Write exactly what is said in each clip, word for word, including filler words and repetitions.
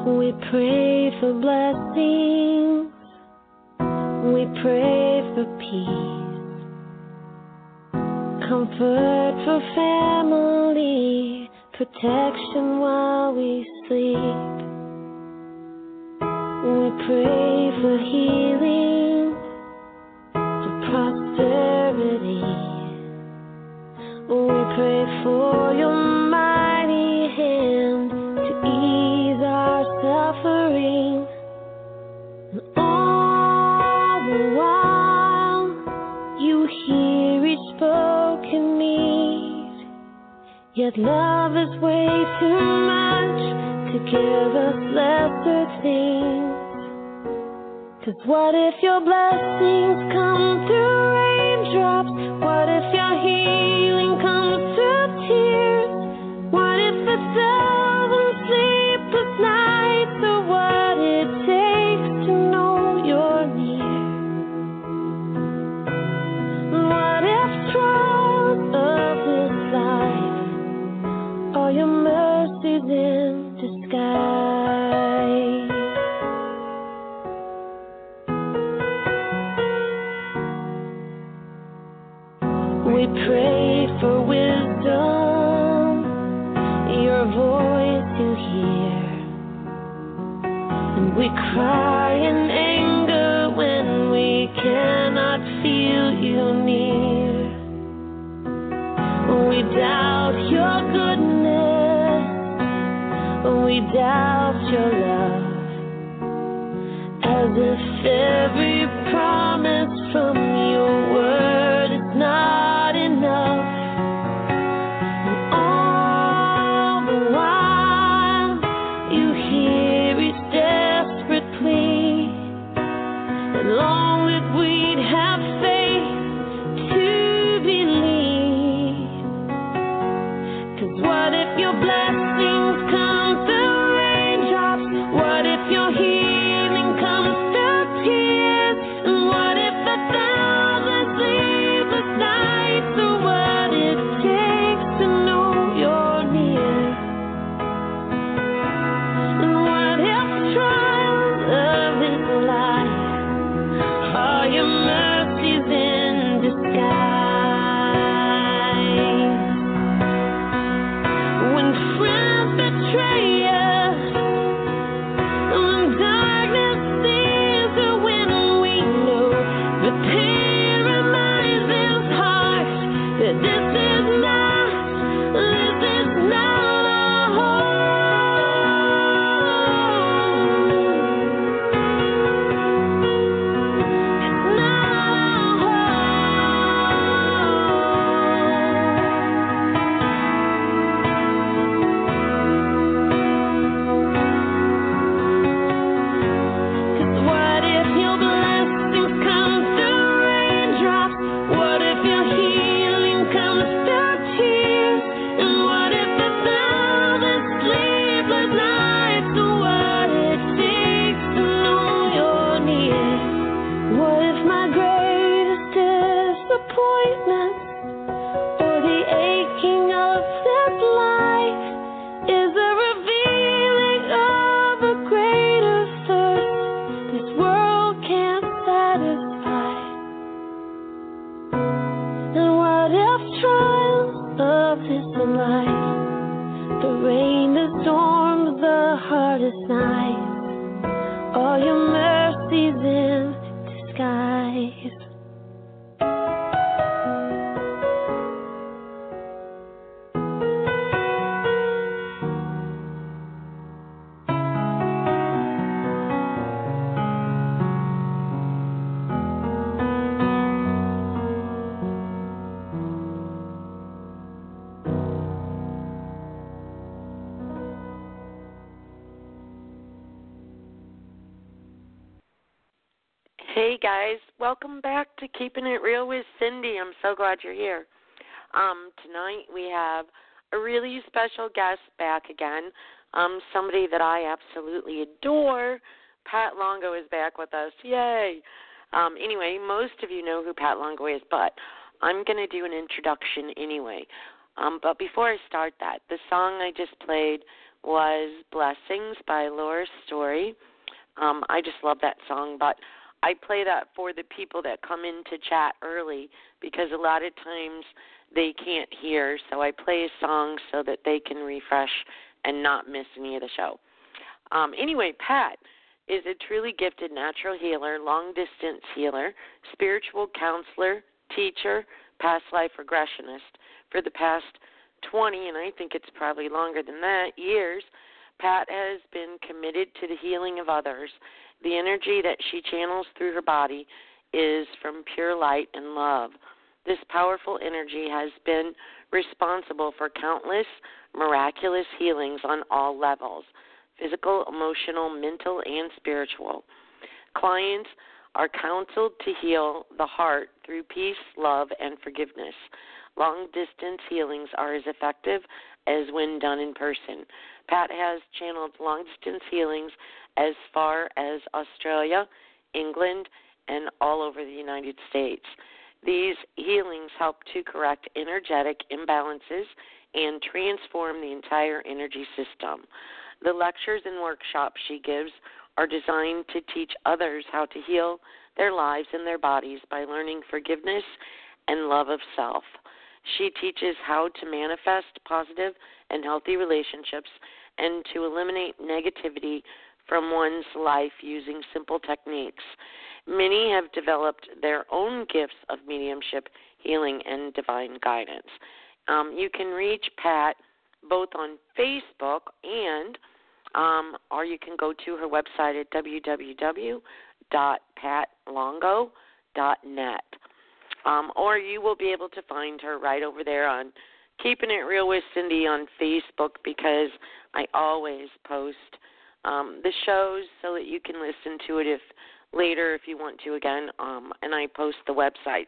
We pray for blessings, we pray for peace, comfort for family, protection while we sleep. We pray for healing, for prosperity. We pray for your mighty hand to ease our suffering. And all the while, you hear each spoken need. Yet love is way too much to give us lesser things. 'Cause what if your blessings come through raindrops? What if your healing comes through tears? What if it's seven sleepless nights, or what it takes to know you're near? What if trials of this life are your mercies in disguise? We pray for wisdom, your voice you hear. And we cry in anger when we cannot feel you near. We doubt your goodness, we doubt your love, as if every promise from your word is not enough. And all the while, you hear each desperate plea, and long that we'd have faith to believe. 'Cause what if your blessings come through raindrops? What if your healing comes through tears? And what if a thousand sleepless nights are what it takes to know you're near? And what if trials of this life are your mercies in disguise? When friends betray us, when darkness seems to win, we know the pain reminds this heart that this is not, this is not our home. It's not our what if your blessings come through raindrops? What if your healing comes through tears? And what if a thousand sleepless nights are what it takes to know you're near? What if my greatest disappointment, or the aching of this life, is a revealing of a greater thirst this world can't satisfy? And what if trials of this life, the rain, the storm, the hardest night, are your mercies in disguise? Hey guys, welcome back to Keeping It Real with Cindy. I'm so glad you're here. Um, tonight we have a really special guest back again, um, somebody that I absolutely adore. Pat Longo is back with us. Yay! Um, anyway, most of you know who Pat Longo is, but I'm going to do an introduction anyway. Um, but before I start that, the song I just played was Blessings by Laura Story. Um, I just love that song, but I play that for the people that come in to chat early because a lot of times they can't hear, so I play a song so that they can refresh and not miss any of the show. Um, anyway, Pat is a truly gifted natural healer, long-distance healer, spiritual counselor, teacher, past life regressionist. For the past twenty, and I think it's probably longer than that, years, Pat has been committed to the healing of others. The energy that she channels through her body is from pure light and love. This powerful energy has been responsible for countless miraculous healings on all levels, physical, emotional, mental, and spiritual. Clients are counseled to heal the heart through peace, love, and forgiveness. Long-distance healings are as effective as when done in person. Pat has channeled long-distance healings as far as Australia, England, and all over the United States. These healings help to correct energetic imbalances and transform the entire energy system. The lectures and workshops she gives are designed to teach others how to heal their lives and their bodies by learning forgiveness and love of self. She teaches how to manifest positive and healthy relationships and to eliminate negativity from one's life using simple techniques. Many have developed their own gifts of mediumship, healing, and divine guidance. Um, you can reach Pat both on Facebook and, um, or you can go to her website at w w w dot pat longo dot net. Um, or you will be able to find her right over there on Keeping It Real with Cindy on Facebook, because I always post um, the shows so that you can listen to it if later if you want to again. Um, and I post the websites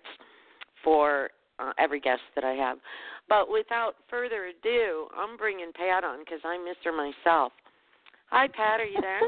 for uh, every guest that I have. But without further ado, I'm bringing Pat on because I miss her myself. Hi, Pat. Are you there?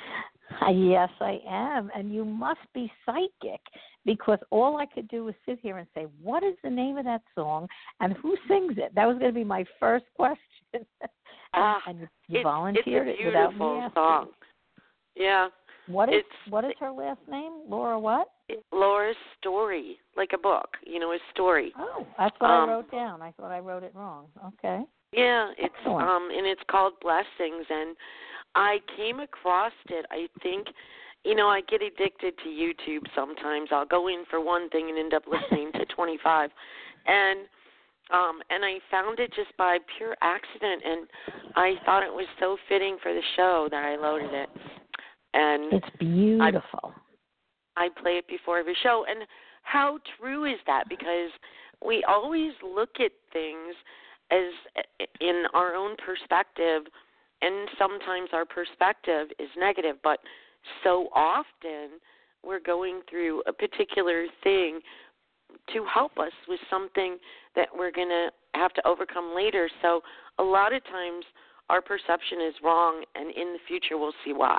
Yes, I am. And you must be psychic, because all I could do was sit here and say, what is the name of that song and who sings it? That was going to be my first question. Ah, and you, you it's, volunteered it's a it without me beautiful asking. song. Yeah. What is it's, what is her last name? Laura what? Laura's Story, like a book, you know, a story. Oh, that's what um, I wrote down. I thought I wrote it wrong. Okay. Yeah, it's Excellent. um and it's called Blessings, and I came across it. I think, you know, I get addicted to YouTube sometimes. I'll go in for one thing and end up listening to twenty-five. And um and I found it just by pure accident, and I thought it was so fitting for the show that I loaded it. And it's beautiful. I, I play it before every show. And how true is that? Because we always look at things as in our own perspective, and sometimes our perspective is negative, but so often we're going through a particular thing to help us with something that we're going to have to overcome later. So a lot of times our perception is wrong, and in the future we'll see why.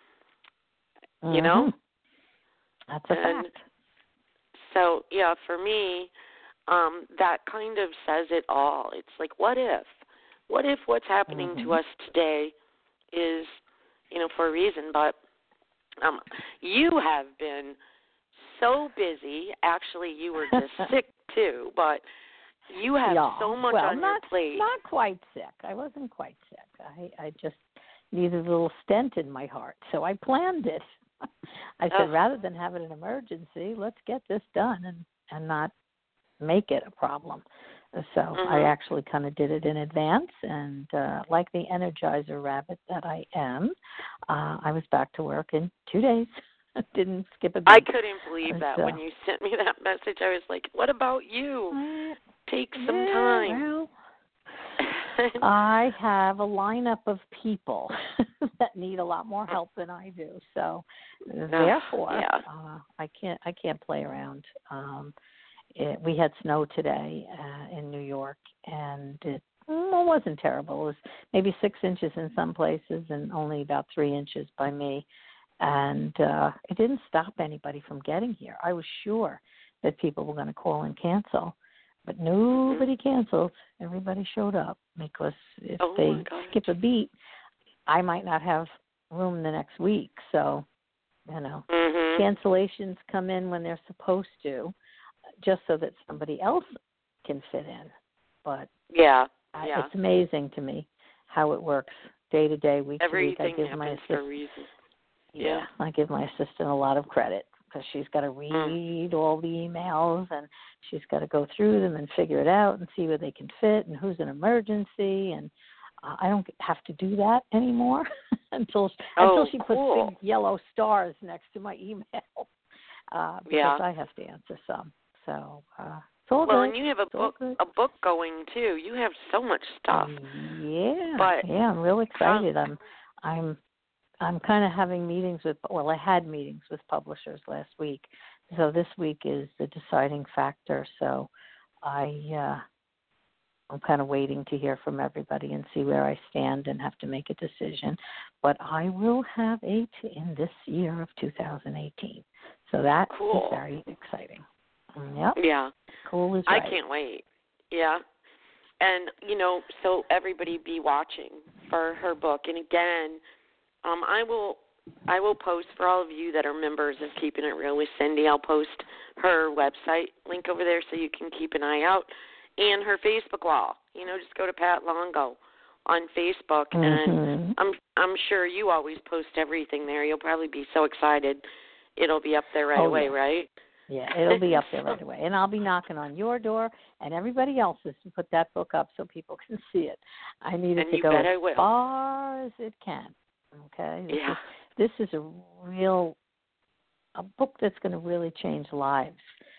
Mm-hmm. You know? That's a and fact. So, yeah, for me, um, that kind of says it all. It's like, what if? What if what's happening mm-hmm. to us today is, you know, for a reason? But um, you have been so busy. Actually, you were just sick, too. But you have yeah. so much well, on not, your plate. Not quite sick. I wasn't quite sick. I, I just needed a little stent in my heart. So I planned it. I said, oh. rather than have it an emergency, let's get this done and, and not make it a problem. So mm-hmm. I actually kind of did it in advance, and uh, like the Energizer rabbit that I am, uh, I was back to work in two days. Didn't skip a beat. I couldn't believe that so, when you sent me that message. I was like, what about you? Take some yeah, time. Well, I have a lineup of people that need a lot more help than I do. So therefore, yeah. uh, I can't I can't play around. Um, It, we had snow today uh, in New York, and it, well, it wasn't terrible. It was maybe six inches in some places and only about three inches by me. And uh, it didn't stop anybody from getting here. I was sure that people were going to call and cancel, but nobody canceled. Everybody showed up, because if oh they skip a beat, I might not have room the next week. So, you know, Mm-hmm. cancellations come in when they're supposed to, just so that somebody else can fit in. But Yeah, I, yeah. it's amazing to me how it works day to day, week Everything to week. I give my happens assistant, for a reason. yeah, Yeah. I give my assistant a lot of credit because she's got to read Mm. all the emails and she's got to go through them and figure it out and see where they can fit and who's an emergency. And uh, I don't have to do that anymore until Oh, until she cool. puts big yellow stars next to my email uh, because Yeah. I have to answer some. So uh, it's all Well, good. and you have a It's all book, good. a book going too. You have so much stuff. Yeah, But yeah, I'm real how- excited. I'm, I'm, I'm kind of having meetings with. Well, I had meetings with publishers last week, so this week is the deciding factor. So, I, uh, I'm kind of waiting to hear from everybody and see where I stand and have to make a decision. But I will have eight in this year of two thousand eighteen, so that Cool. is very exciting. Yep, Yeah. cool is I right. can't wait. Yeah. And, you know, so everybody be watching for her book. And again, um, I will I will post for all of you that are members of Keeping It Real with Cindy. I'll post her website link over there so you can keep an eye out, and her Facebook wall. You know, just go to Pat Longo on Facebook, and Mm-hmm. I'm I'm sure you always post everything there. You'll probably be so excited. It'll be up there right Oh, away, yeah. right? Yeah, it'll be up there right away. And I'll be knocking on your door and everybody else's to put that book up so people can see it. I need it And to you go bet as I will. far as it can. Okay? This Yeah. is this is a real a book that's going to really change lives.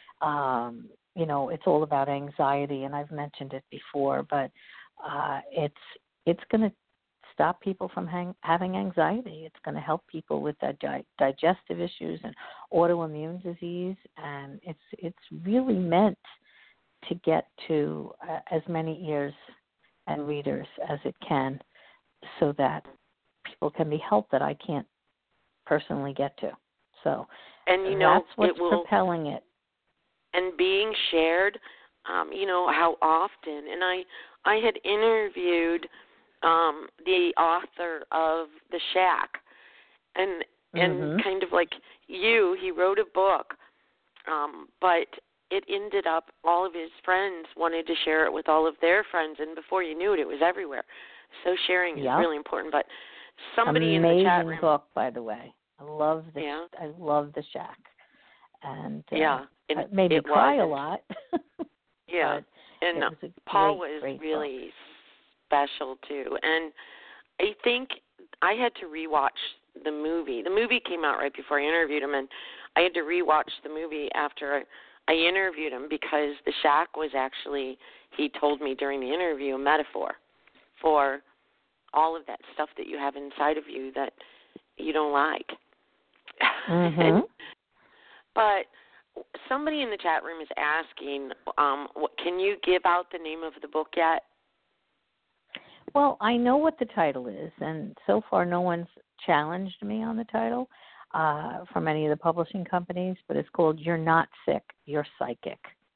Um, you know, it's all about anxiety, and I've mentioned it before, but uh, it's it's going to stop people from hang, having anxiety. It's going to help people with that di- digestive issues and autoimmune disease, and it's it's really meant to get to uh, as many ears and readers as it can, so that people can be helped that I can't personally get to. So And you know, that's what's it will propelling it. and being shared, um, you know, how often. And I I had interviewed um, the author of The Shack, and and Mm-hmm. kind of like you, he wrote a book, um, but it ended up all of his friends wanted to share it with all of their friends, and before you knew it, it was everywhere. So sharing is Yep. really important. But somebody Amazing in the chat room, book, by the way. I love the yeah, I love the Shack, and uh, yeah, and it made me it cry was, a lot. yeah, but and it was a Paul great, was great really book. special too. And I think I had to rewatch the movie. The movie came out right before I interviewed him, and I had to rewatch the movie after I interviewed him because the shack was actually, he told me during the interview, a metaphor for all of that stuff that you have inside of you that you don't like. Mm-hmm. and, but somebody in the chat room is asking, um, what, can you give out the name of the book yet? Well, I know what the title is, and so far no one's challenged me on the title uh, from any of the publishing companies, but it's called You're Not Sick, You're Psychic.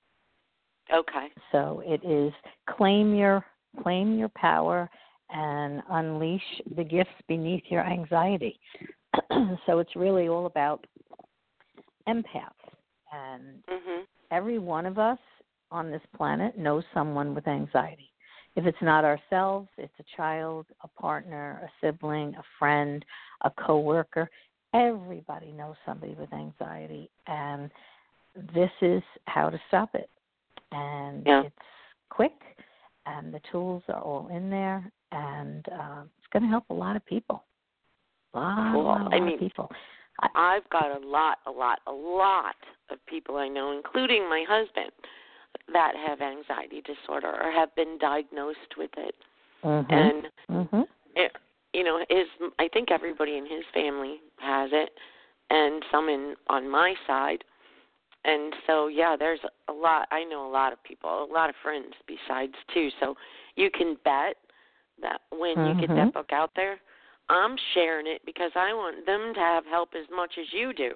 Okay. So it is claim your claim your power and unleash the gifts beneath your anxiety. So it's really all about empaths, and Mhm. every one of us on this planet knows someone with anxiety. If it's not ourselves, it's a child, a partner, a sibling, a friend, a coworker. Everybody knows somebody with anxiety, and this is how to stop it. And Yeah. it's quick, and the tools are all in there, and uh, it's going to help a lot of people. A lot, Cool. a lot, a lot I mean, of people. I've got a lot, a lot, a lot of people I know, including my husband, that have anxiety disorder or have been diagnosed with it. Mm-hmm. And mm-hmm. it, you know, his I think everybody in his family has it, and some in on my side. And so, yeah, there's a lot. I know a lot of people, a lot of friends besides too. So you can bet that when you get Mm-hmm. that book out there, I'm sharing it because I want them to have help as much as you do.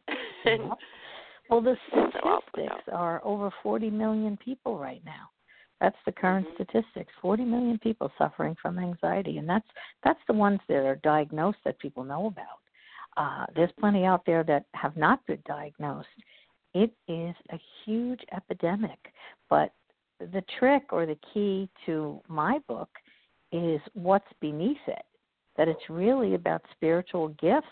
Yep. Well, the So I'll put it statistics out. are over forty million people right now. That's the current Mm-hmm. statistics. forty million people suffering from anxiety, and that's that's the ones that are diagnosed that people know about. Uh, there's plenty out there that have not been diagnosed. It is a huge epidemic, but the trick or the key to my book is what's beneath it, that it's really about spiritual gifts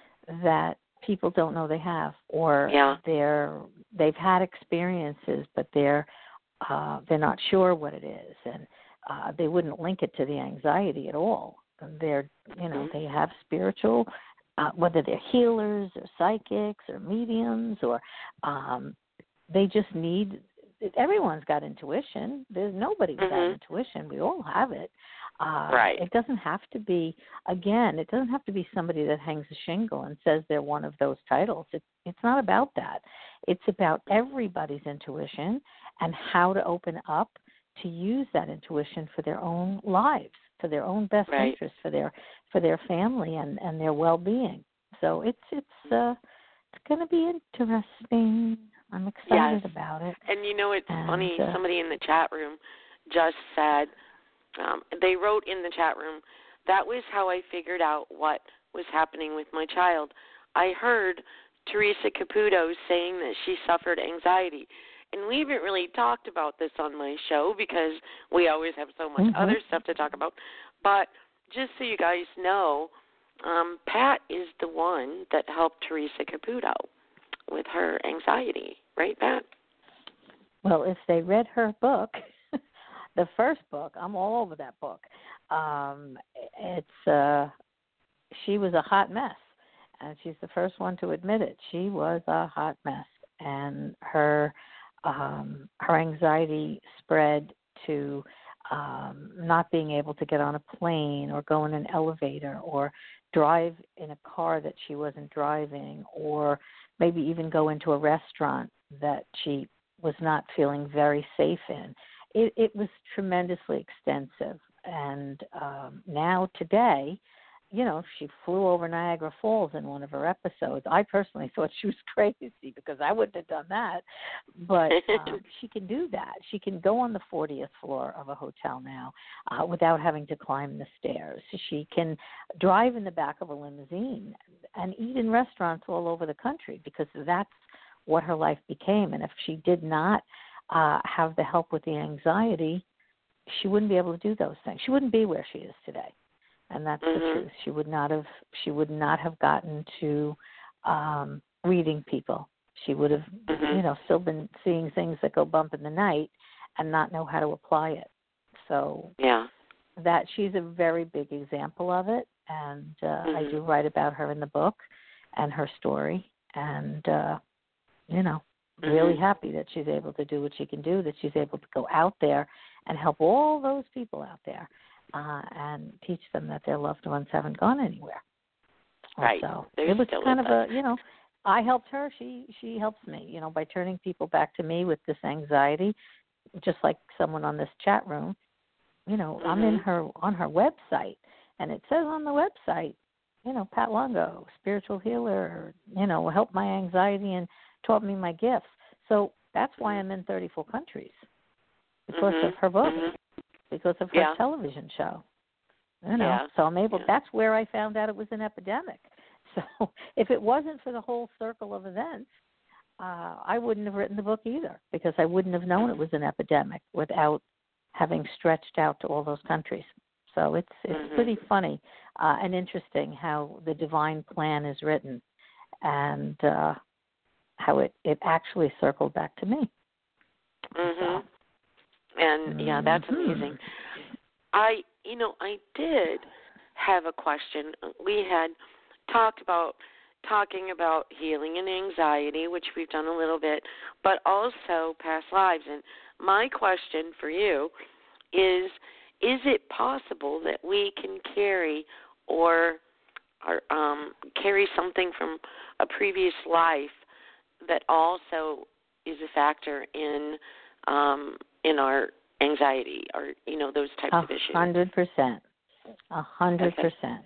that people don't know they have, or Yeah. they're they've had experiences, but they're uh, they're not sure what it is, and uh, they wouldn't link it to the anxiety at all. They're you know Mm-hmm. they have spiritual, uh, whether they're healers or psychics or mediums, or um, they just need. Everyone's got intuition. There's nobody without Mm-hmm. intuition. We all have it. Uh, Right. It doesn't have to be, again, it doesn't have to be somebody that hangs a shingle and says they're one of those titles. It, it's not about that. It's about everybody's intuition and how to open up to use that intuition for their own lives, for their own best Right. interests, for their for their family and, and their well-being. So it's it's uh, it's going to be interesting. I'm excited Yes. about it. And you know, it's And, funny, uh, somebody in the chat room just said, um, they wrote in the chat room, that was how I figured out what was happening with my child. I heard Teresa Caputo saying that she suffered anxiety. And we haven't really talked about this on my show because we always have so much Mhm. other stuff to talk about. But just so you guys know, um, Pat is the one that helped Teresa Caputo with her anxiety. Right, Pat? Well, if they read her book, the first book, I'm all over that book. Um, it's uh, she was a hot mess, and she's the first one to admit it. She was a hot mess, and her um, her anxiety spread to um, not being able to get on a plane or go in an elevator or drive in a car that she wasn't driving, or maybe even go into a restaurant that she was not feeling very safe in. It, it was tremendously extensive. And um, now today, you know, she flew over Niagara Falls in one of her episodes. I personally thought she was crazy because I wouldn't have done that. But um, she can do that. She can go on the fortieth floor of a hotel now uh, without having to climb the stairs. She can drive in the back of a limousine and eat in restaurants all over the country because that's what her life became. And if she did not uh, have the help with the anxiety, she wouldn't be able to do those things. She wouldn't be where she is today. And that's Mm-hmm. the truth. She would not have. She would not have gotten to um, reading people. She would have, Mm-hmm. you know, still been seeing things that go bump in the night and not know how to apply it. So Yeah. that she's a very big example of it, and uh, Mm-hmm. I do write about her in the book and her story. And uh, you know, really Mm-hmm. happy that she's able to do what she can do. That she's able to go out there and help all those people out there. Uh, and teach them that their loved ones haven't gone anywhere. Right. So They're it was still kind of with us. a, you know, I helped her. She she helps me, you know, by turning people back to me with this anxiety, just like someone on this chat room. You know, Mm-hmm. I'm in her on her website, and it says on the website, you know, Pat Longo, spiritual healer, you know, helped my anxiety and taught me my gifts. So that's why I'm in thirty-four countries because Mm-hmm. of her book. Mm-hmm. Because of her Yeah. television show, you know. Yeah. So I'm able. Yeah. That's where I found out it was an epidemic. So if it wasn't for the whole circle of events, uh, I wouldn't have written the book either, because I wouldn't have known it was an epidemic without having stretched out to all those countries. So it's it's Mm-hmm. pretty funny uh, and interesting how the divine plan is written, and uh, how it it actually circled back to me. Mm-hmm. So. And yeah, that's Mhm. amazing. I, you know, I did have a question. We had talked about talking about healing and anxiety, which we've done a little bit, but also past lives. And my question for you is: is it possible that we can carry or, or um, carry something from a previous life that also is a factor in um, in our anxiety, or you know, those types A of issues? hundred percent. A hundred Okay. percent.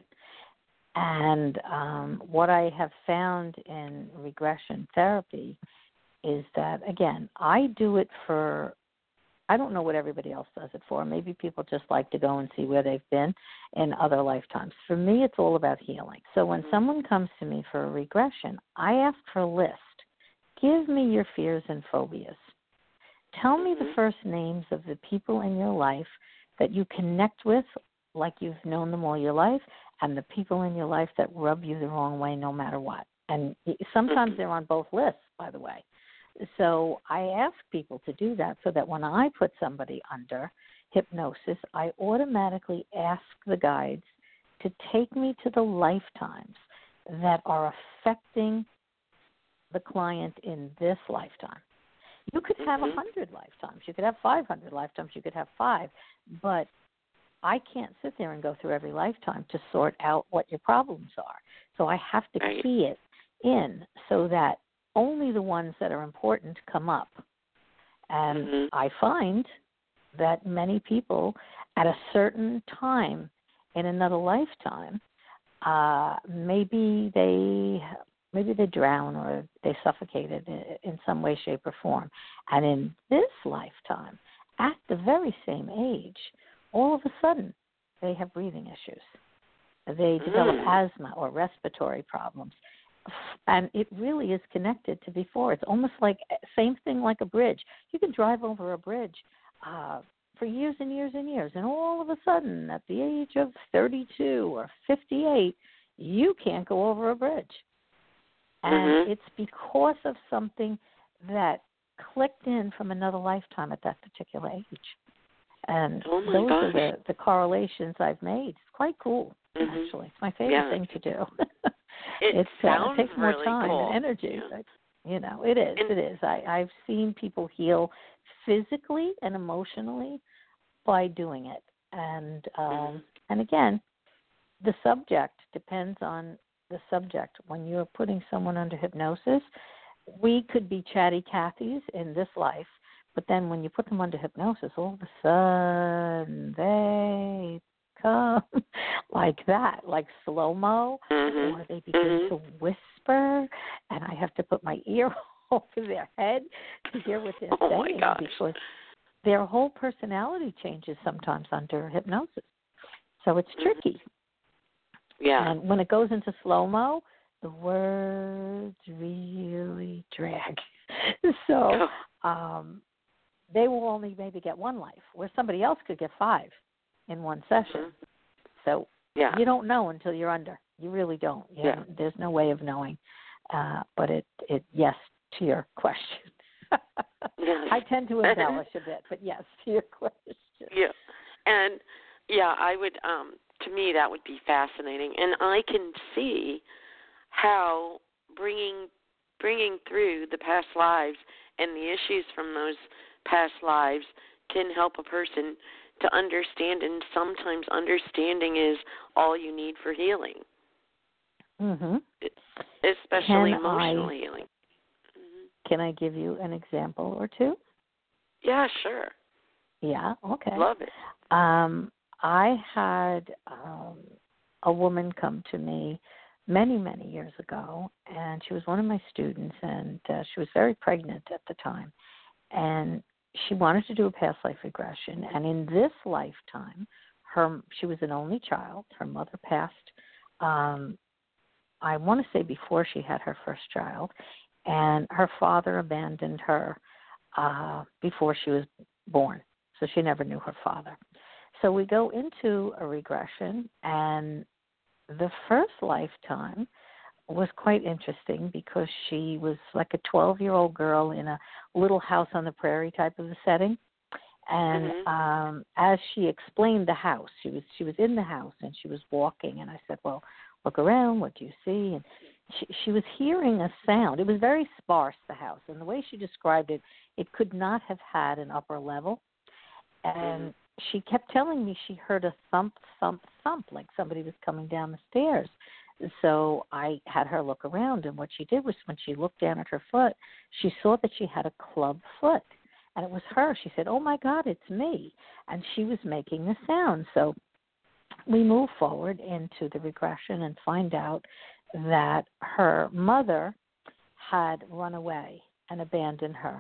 And um, what I have found in regression therapy is that, again, I do it for I don't know what everybody else does it for. Maybe people just like to go and see where they've been in other lifetimes. For me, it's all about healing. So when Mhm. someone comes to me for a regression, I ask for a list. Give me your fears and phobias. Tell me the Mhm. first names of the people in your life that you connect with like you've known them all your life, and the people in your life that rub you the wrong way no matter what. And sometimes Mhm. they're on both lists, by the way. So I ask people to do that so that when I put somebody under hypnosis, I automatically ask the guides to take me to the lifetimes that are affecting the client in this lifetime. You could have a Mhm. hundred lifetimes. You could have five hundred lifetimes. You could have five. But I can't sit there and go through every lifetime to sort out what your problems are. So I have to Right. key it in so that only the ones that are important come up. And Mhm. I find that many people at a certain time in another lifetime, uh, maybe they maybe they drown or they suffocated in some way, shape, or form. And in this lifetime, at the very same age, all of a sudden they have breathing issues. They develop Mm. asthma or respiratory problems. And it really is connected to before. It's almost like same thing like a bridge. You can drive over a bridge uh, for years and years and years, and all of a sudden, at the age of thirty-two or fifty-eight, you can't go over a bridge. And Mhm. it's because of something that clicked in from another lifetime at that particular age. And Oh my those are gosh. the, the correlations I've made. It's quite cool, Mhm. actually. It's my favorite Yeah. thing to do. It it's uh, sounds it takes more really time cool. and energy, Yeah. but you know, it is. And It is. I, I've seen people heal physically and emotionally by doing it. And um, Mhm. and again, the subject depends on the subject. When you're putting someone under hypnosis, we could be chatty Cathys in this life, but then when you put them under hypnosis, all of a sudden they come like that, like slow-mo, Mhm. or they begin Mhm. to whisper, and I have to put my ear over their head to hear what they're Oh my saying gosh. because their whole personality changes sometimes under hypnosis. So it's Mhm. tricky. Yeah. And when it goes into slow-mo, the words really drag. So Oh. um, they will only maybe get one life, where somebody else could get five in one session. Mhm. So Yeah. you don't know until you're under. You really don't. You Yeah. know, there's no way of knowing. Uh, but it, it, yes, to your question. Yes. I tend to embellish a bit, but yes, to your question. Yeah. And yeah, I would um to me that would be fascinating, and I can see how bringing bringing through the past lives and the issues from those past lives can help a person to understand, and sometimes understanding is all you need for healing, Mm-hmm. especially Can emotional I healing. Mm-hmm. can I give you an example or two? Yeah, sure. Yeah, okay. Love it. Um, I had um, a woman come to me many, many years ago, and she was one of my students, and uh, she was very pregnant at the time, and she wanted to do a past life regression, and in this lifetime, her she was an only child. Her mother passed, um, I want to say before she had her first child, and her father abandoned her uh, before she was born, so she never knew her father. So we go into a regression, and the first lifetime was quite interesting because she was like a twelve-year-old girl in a little house on the prairie type of a setting. And Mhm. um, as she explained the house, she was she was in the house and she was walking, and I said, "Well, look around. What do you see?" And she, she was hearing a sound. It was very sparse, the house, and the way she described it, it could not have had an upper level. And Mhm. she kept telling me she heard a thump, thump, thump, like somebody was coming down the stairs. So I had her look around, and what she did was when she looked down at her foot, she saw that she had a club foot, and it was her. She said, "Oh, my God, it's me," and she was making the sound. So we move forward into the regression and find out that her mother had run away and abandoned her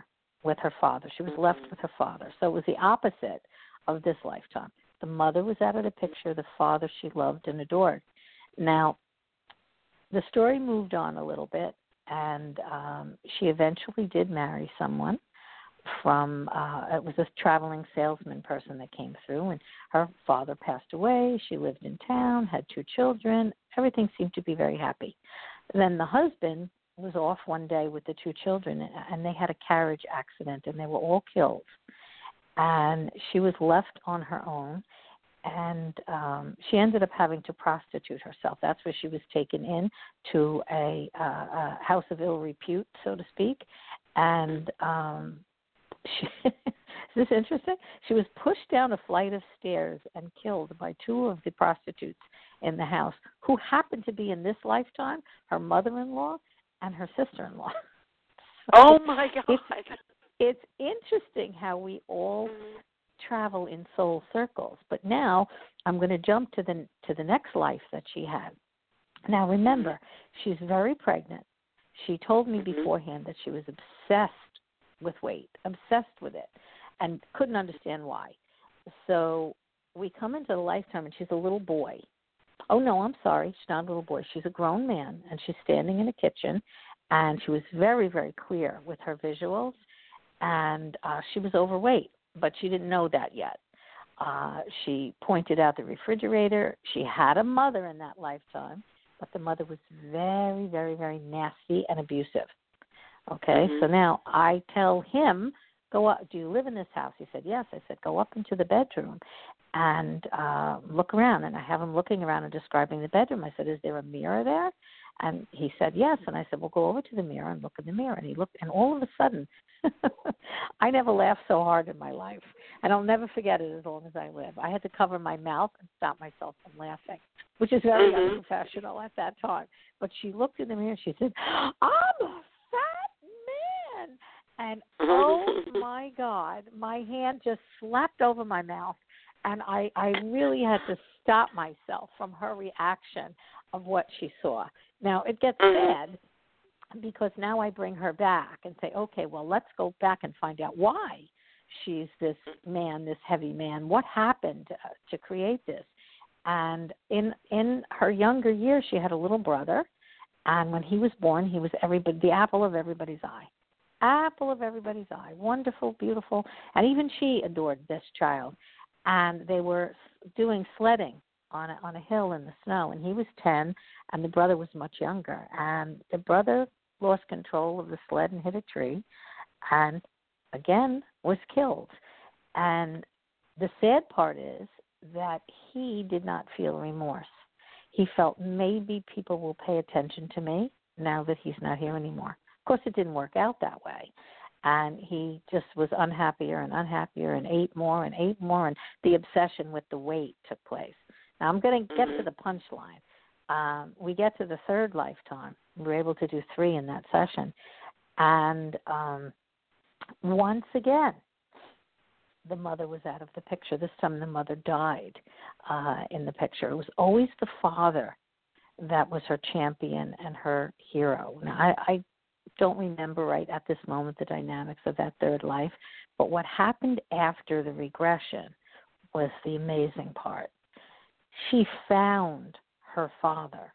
with her father. She was mm-hmm. left with her father. So it was the opposite of this lifetime. The mother was out of the picture. The father she loved and adored. Now, the story moved on a little bit, and um, she eventually did marry someone from, uh, it was a traveling salesman person that came through, and her father passed away. She lived in town, had two children. Everything seemed to be very happy. Then the husband was off one day with the two children, and they had a carriage accident, and they were all killed. And she was left on her own, and um, she ended up having to prostitute herself. That's where she was taken in to a, uh, a house of ill repute, so to speak. And um, she, is this interesting? She was pushed down a flight of stairs and killed by two of the prostitutes in the house, who happened to be in this lifetime her mother-in-law and her sister-in-law. So oh, my God. It's, it's interesting how we all mm-hmm. travel in soul circles. But now I'm going to jump to the to the next life that she had. Now, remember, mm-hmm. she's very pregnant. She told me mm-hmm. beforehand that she was obsessed with weight, obsessed with it, and couldn't understand why. So we come into the lifetime, and she's a little boy. Oh, no, I'm sorry. She's not a little boy. She's a grown man, and she's standing in a kitchen, and she was very, very clear with her visuals, and uh, she was overweight, but she didn't know that yet. Uh, she pointed out the refrigerator. She had a mother in that lifetime, but the mother was very, very, very nasty and abusive. Okay, mm-hmm. so now I tell him, go up, do you live in this house? He said, yes. I said, go up into the bedroom and uh, look around. And I have him looking around and describing the bedroom. I said, is there a mirror there? And he said, yes. And I said, well, go over to the mirror and look in the mirror. And he looked, and all of a sudden, I never laughed so hard in my life. And I'll never forget it as long as I live. I had to cover my mouth and stop myself from laughing, which is very mm-hmm. unprofessional at that time. But she looked in the mirror and she said, I'm a fat man. And oh, my God, my hand just slapped over my mouth. And I, I really had to stop myself from her reaction of what she saw. Now, it gets mm-hmm. sad because now I bring her back and say, okay, well, let's go back and find out why she's this man, this heavy man. What happened uh, to create this? And in in her younger years, she had a little brother. And when he was born, he was everybody, the apple of everybody's eye. Apple of everybody's eye. Wonderful, beautiful. And even she adored this child. And they were doing sledding on a, on a hill in the snow. And he was ten, and the brother was much younger. And the brother lost control of the sled and hit a tree, and again was killed. And the sad part is that he did not feel remorse. He felt maybe people will pay attention to me now that he's not here anymore. Of course, it didn't work out that way. And he just was unhappier and unhappier and ate more and ate more, and the obsession with the weight took place. Now, I'm going to get to the punchline. Um, we get to the third lifetime. We were able to do three in that session. And um, once again, the mother was out of the picture. This time the mother died uh, in the picture. It was always the father that was her champion and her hero. Now, I, I don't remember right at this moment the dynamics of that third life, but what happened after the regression was the amazing part. She found her father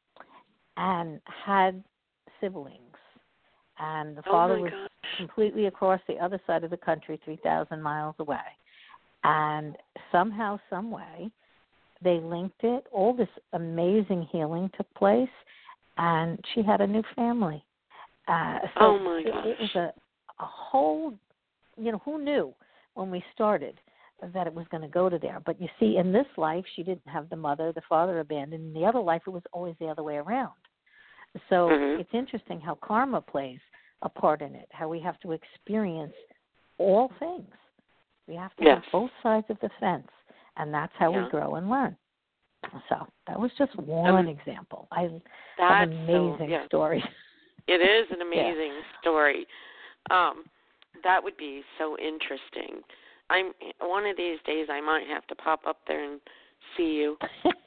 and had siblings, and the oh father was gosh. completely across the other side of the country, three thousand miles away. And somehow, some way, they linked it. All this amazing healing took place, and she had a new family. Uh, so oh my gosh. It, it was a, a whole, you know, who knew when we started that it was going to go to there. But you see, in this life, she didn't have the mother, the father abandoned. In the other life, it was always the other way around. So mm-hmm. it's interesting how karma plays a part in it, how we have to experience all things. We have to yes. have both sides of the fence, and that's how yeah. we grow and learn. So that was just one um, example. I that's have an amazing so, yeah. story. It is an amazing yeah. story. Um, that would be so interesting. I'm one of these days I might have to pop up there and see you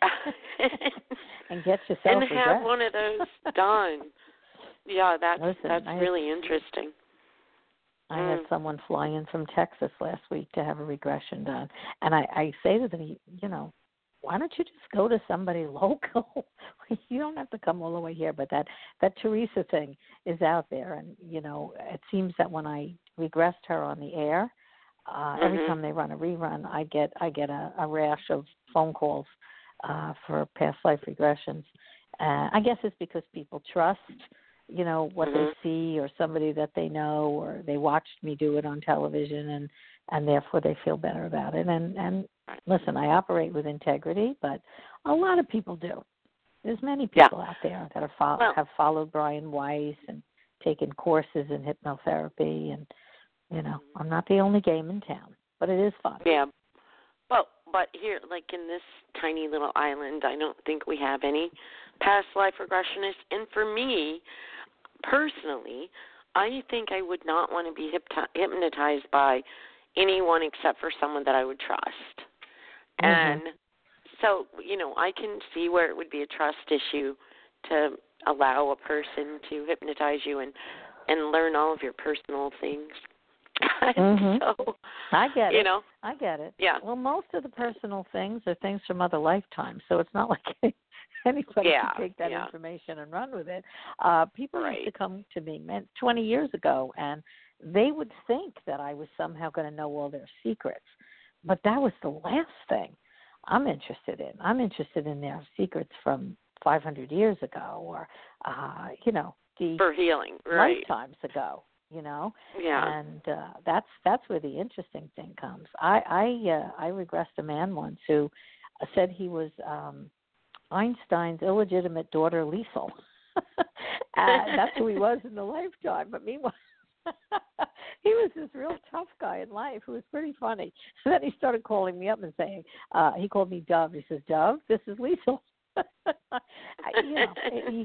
and get yourself and have regressed. one of those done. Yeah, that's Listen, that's I, really interesting. I Mm. had someone fly in from Texas last week to have a regression done, and I, I say to them, you know, why don't you just go to somebody local? You don't have to come all the way here. But that that Teresa thing is out there, and you know, it seems that when I regressed her on the air, uh, every Mhm. time they run a rerun, I get I get a, a rash of phone calls uh, for past life regressions. Uh, I guess it's because people trust, you know, what Mhm. they see, or somebody that they know, or they watched me do it on television, and and therefore they feel better about it. And and listen, I operate with integrity, but a lot of people do. There's many people Yeah. out there that are fo- Well, have followed Brian Weiss and taken courses in hypnotherapy, and you know, I'm not the only game in town, but it is fun. yeah. Well, but here, like in this tiny little island, I don't think we have any past life regressionists. And for me, personally, I think I would not want to be hypno- hypnotized by anyone except for someone that I would trust. Mhm. And so, you know, I can see where it would be a trust issue to allow a person to hypnotize you and, and learn all of your personal things. Mhm. So, I get you it. know, I get it. yeah. Well, most of the personal things are things from other lifetimes, so it's not like anybody Yeah, can take that yeah. information and run with it. Uh, people used to Right. come to me man, twenty years ago, and they would think that I was somehow going to know all their secrets, but that was the last thing I'm interested in. I'm interested in their secrets from five hundred years ago, or uh, you know, the For healing, right. lifetimes ago. You know, Yeah. and uh, that's that's where the interesting thing comes. I I, uh, I regressed a man once who said he was um, Einstein's illegitimate daughter, Liesel. uh, that's who he was in the lifetime. But meanwhile, he was this real tough guy in life who was pretty funny. And then he started calling me up and saying, uh, he called me Dove. He says, Dove, this is Liesel. you know, he,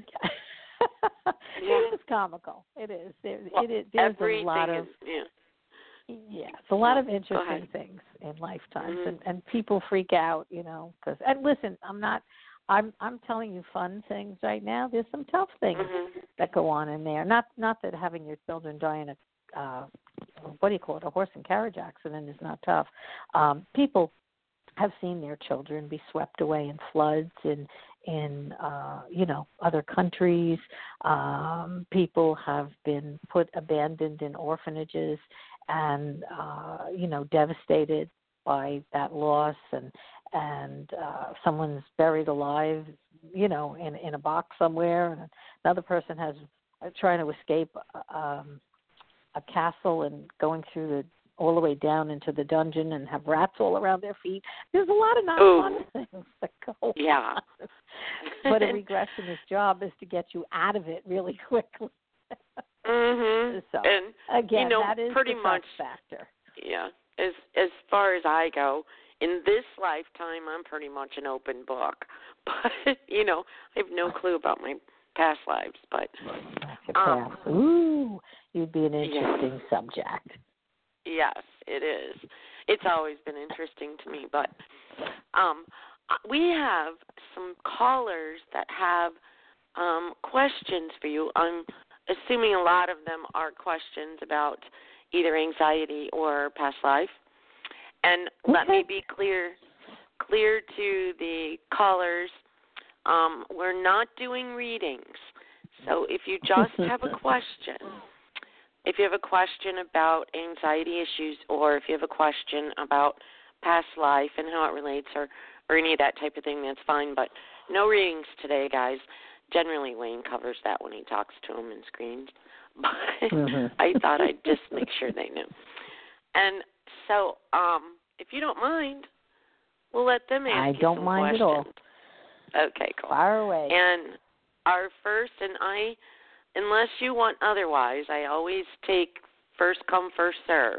Yeah. it is comical. It is. There, Well, it is. There's a everything lot of is, yeah. yeah, it's a lot of Go interesting ahead. things in lifetimes, Mhm. and and people freak out, you know. Because and listen, I'm not. I'm I'm telling you fun things right now. There's some tough things Mhm. that go on in there. Not not that having your children die in a uh, what do you call it, a horse and carriage accident is not tough. Um, people have seen their children be swept away in floods in in uh, you know, other countries. Um, people have been put abandoned in orphanages and uh, you know, devastated by that loss, and and uh, someone's buried alive, you know, in in a box somewhere, and another person has uh, trying to escape um, a castle and going through the all the way down into the dungeon and have rats all around their feet. There's a lot of not Ooh. fun things that go Yeah. on. But a regressionist's job is to get you out of it really quickly. Mhm. So And again, you know, that is pretty the much trust factor. Yeah. As as far as I go, in this lifetime, I'm pretty much an open book. But you know, I have no clue about my past lives. But That's your um, path. Ooh, you'd be an Yeah. interesting subject. yes, it is. It's always been interesting to me. But um, we have some callers that have um, questions for you. I'm assuming a lot of them are questions about either anxiety or past life. And let me be clear, clear to the callers, um, we're not doing readings. So if you just have a question, if you have a question about anxiety issues, or if you have a question about past life and how it relates, or, or any of that type of thing, that's fine. But no readings today, guys. Generally, Wayne covers that when he talks to them and screens. But mm-hmm. I thought I'd just make sure they knew. And so, um, if you don't mind, we'll let them ask I you don't some mind questions. at all. Okay, cool. Fire away. And our first, and I, unless you want otherwise, I always take first come, first serve.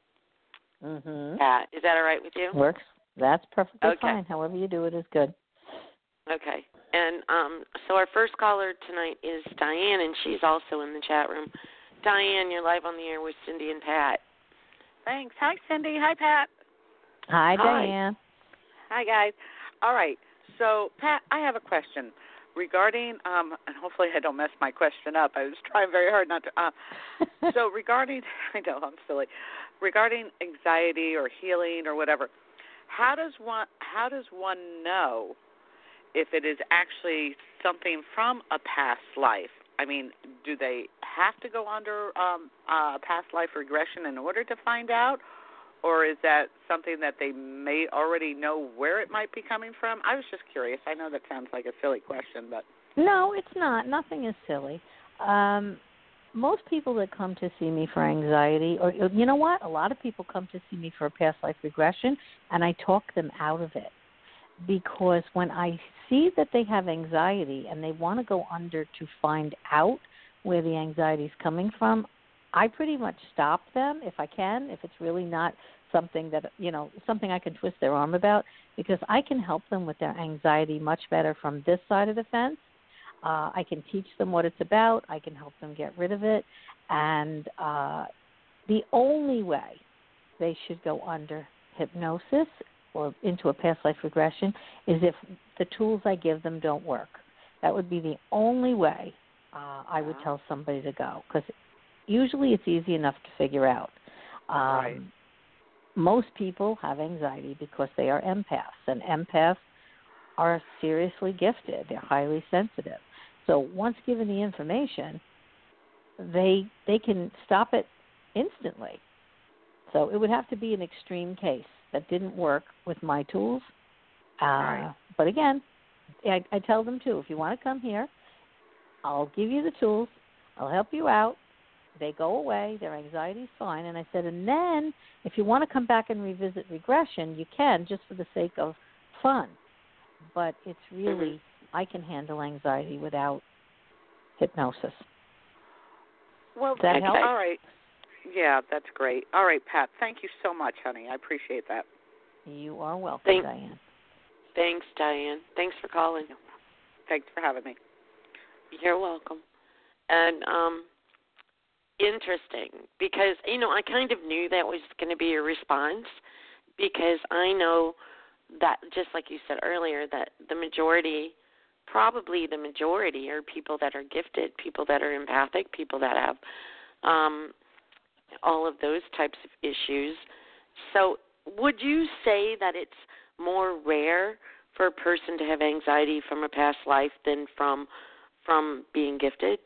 Mm-hmm. Pat, is that all right with you? Works. That's perfectly Okay. fine. However you do it is good. Okay. And um, so our first caller tonight is Diane, and she's also in the chat room. Diane, you're live on the air with Cindy and Pat. Thanks. Hi, Cindy. Hi, Pat. Hi, Hi. Diane. Hi, guys. All right. So, Pat, I have a question. regarding, um, and hopefully I don't mess my question up. I was trying very hard not to. Uh, so regarding, I know I'm silly. Regarding anxiety or healing or whatever, how does one how does one know if it is actually something from a past life? I mean, do they have to go under um, uh, past life regression in order to find out? Or is that something that they may already know where it might be coming from? I was just curious. I know that sounds like a silly question, but... No, it's not. Nothing is silly. Um, most people that come to see me for anxiety, or you know what? A lot of people come to see me for a past life regression, and I talk them out of it. Because when I see that they have anxiety and they want to go under to find out where the anxiety is coming from, I pretty much stop them if I can, if it's really not something that, you know, something I can twist their arm about, because I can help them with their anxiety much better from this side of the fence. Uh, I can teach them what it's about. I can help them get rid of it. And uh, the only way they should go under hypnosis or into a past life regression is if the tools I give them don't work. That would be the only way uh, I would tell somebody to go, because usually it's easy enough to figure out. Um, right. Most people have anxiety because they are empaths, and empaths are seriously gifted. They're highly sensitive. So once given the information, they they can stop it instantly. So it would have to be an extreme case that didn't work with my tools. Uh, right. But again, I, I tell them too, if you want to come here, I'll give you the tools. I'll help you out. They go away. Their anxiety's fine. And I said, and then if you want to come back and revisit regression, you can, just for the sake of fun. But it's really, mm-hmm. I can handle anxiety without hypnosis. Well, Does that okay. help? All right. Yeah, that's great. All right, Pat, thank you so much, honey. I appreciate that. You are welcome, Thank, Diane. Thanks, Diane. Thanks for calling. Thanks for having me. You're welcome. And um, interesting, because, you know, I kind of knew that was going to be your response, because I know that, just like you said earlier, that the majority, probably the majority, are people that are gifted, people that are empathic, people that have um, all of those types of issues. So would you say that it's more rare for a person to have anxiety from a past life than from from being gifted?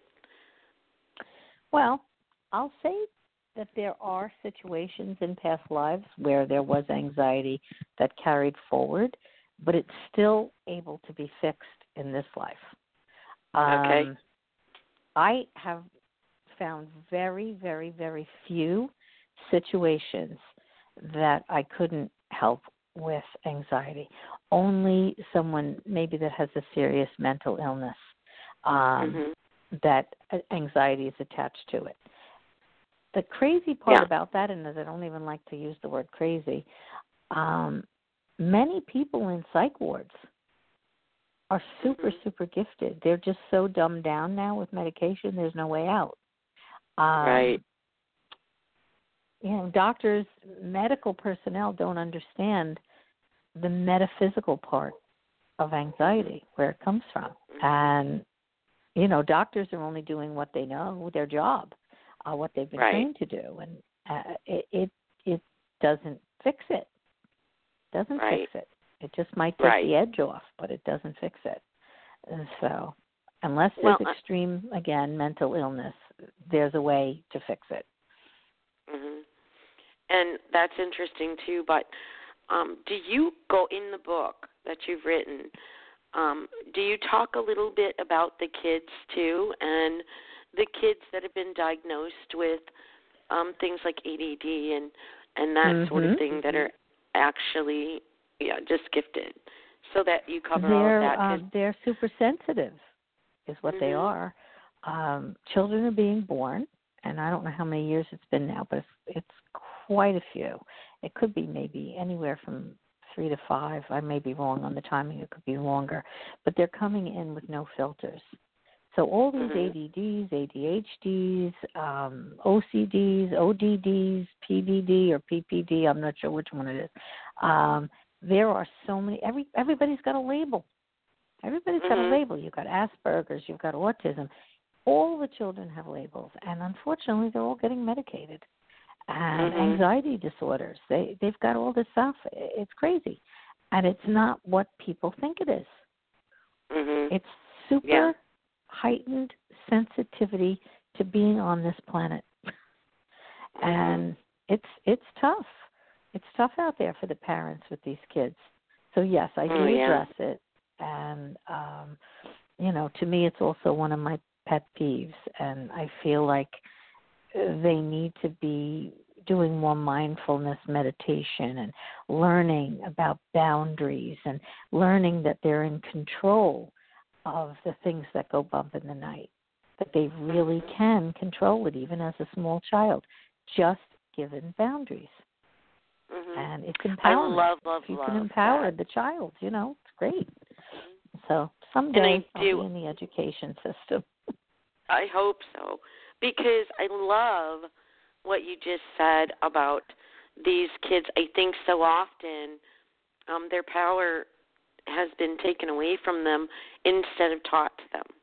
Well, I'll say that there are situations in past lives where there was anxiety that carried forward, but it's still able to be fixed in this life. Um, okay. I have found very, very, very few situations that I couldn't help with anxiety. Only someone maybe that has a serious mental illness um, mm-hmm. that anxiety is attached to it. The crazy part yeah. about that, and I don't even like to use the word crazy, um, many people in psych wards are super, mm-hmm. super gifted. They're just so dumbed down now with medication, there's no way out. Um, right. You know, doctors, medical personnel don't understand the metaphysical part of anxiety, where it comes from. And, you know, doctors are only doing what they know, their job, uh, what they've been right. trained to do. And uh, it, it it doesn't fix it. doesn't right. fix it. It just might take right. the edge off, but it doesn't fix it. And so unless well, there's extreme, again, mental illness, there's a way to fix it. Mm-hmm. And that's interesting, too. But um, do you go in the book that you've written, um, do you talk a little bit about the kids, too, and the kids that have been diagnosed with um, things like A D D and, and that mm-hmm. sort of thing that are actually yeah, just gifted, so that you cover they're, all of that? Um, they're super sensitive is what mm-hmm. they are. Um, children are being born, and I don't know how many years it's been now, but it's, it's quite a few. It could be maybe anywhere from three to five. I may be wrong on the timing. It could be longer. But they're coming in with no filters. So all these mm-hmm. A D Ds, A D H Ds, um, O C Ds, O D Ds, P D D or P P D, I'm not sure which one it is. Um, there are so many. Every everybody's got a label. Everybody's mm-hmm. got a label. You've got Asperger's, you've got autism. All the children have labels, and unfortunately, they're all getting medicated. And mm-hmm. anxiety disorders, they, they've got all this stuff. It's crazy. And it's not what people think it is. Mm-hmm. It's super yeah. heightened sensitivity to being on this planet. Mm-hmm. And it's it's tough. It's tough out there for the parents with these kids. So, yes, I do oh, yeah. address it. And, um, you know, to me, it's also one of my pet peeves. And I feel like they need to be doing more mindfulness meditation and learning about boundaries and learning that they're in control of the things that go bump in the night, that they really can control it even as a small child, just given boundaries. Mm-hmm. And it's empowerment. I love, love, if you love can empower that. the child, you know, it's great. So someday I I'll do, be in the education system. I hope so, because I love what you just said about these kids. I think so often um, their power has been taken away from them instead of taught to them.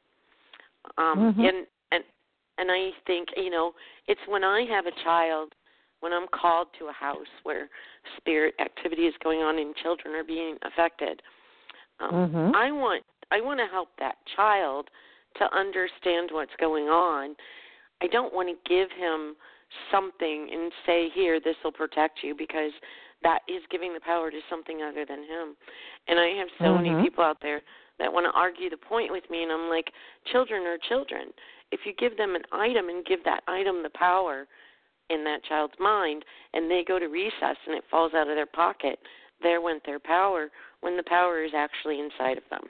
Um, mm-hmm. and, and and I think, you know, it's when I have a child, when I'm called to a house where spirit activity is going on and children are being affected, um, mm-hmm. I want I want to help that child to understand what's going on. I don't want to give him something and say, here, this will protect you, because that is giving the power to something other than him. And I have so mm-hmm. many people out there that want to argue the point with me, and I'm like, children are children. If you give them an item and give that item the power in that child's mind, and they go to recess and it falls out of their pocket, there went their power, when the power is actually inside of them.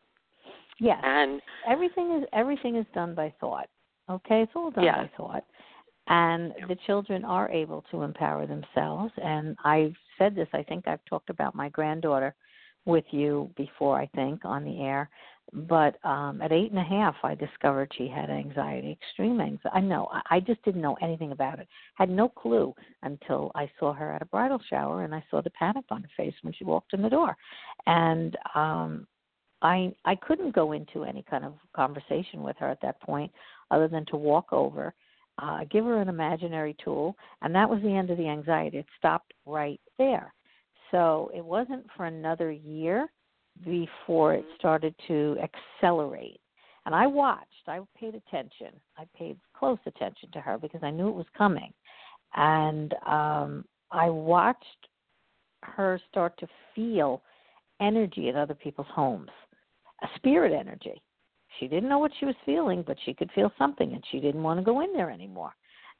Yes. And everything is everything is done by thought. Okay, it's all done yeah. by thought. And the children are able to empower themselves. And I've said this, I think I've talked about my granddaughter with you before, I think, on the air. But um, at eight and a half, I discovered she had anxiety, extreme anxiety. I know, I just didn't know anything about it. Had no clue until I saw her at a bridal shower, and I saw the panic on her face when she walked in the door. And um, I I couldn't go into any kind of conversation with her at that point other than to walk over, uh, give her an imaginary tool, and that was the end of the anxiety. It stopped right there. So it wasn't for another year before it started to accelerate. And I watched. I paid attention. I paid close attention to her because I knew it was coming. And um, I watched her start to feel energy in other people's homes, a spirit energy. She didn't know what she was feeling, but she could feel something, and she didn't want to go in there anymore.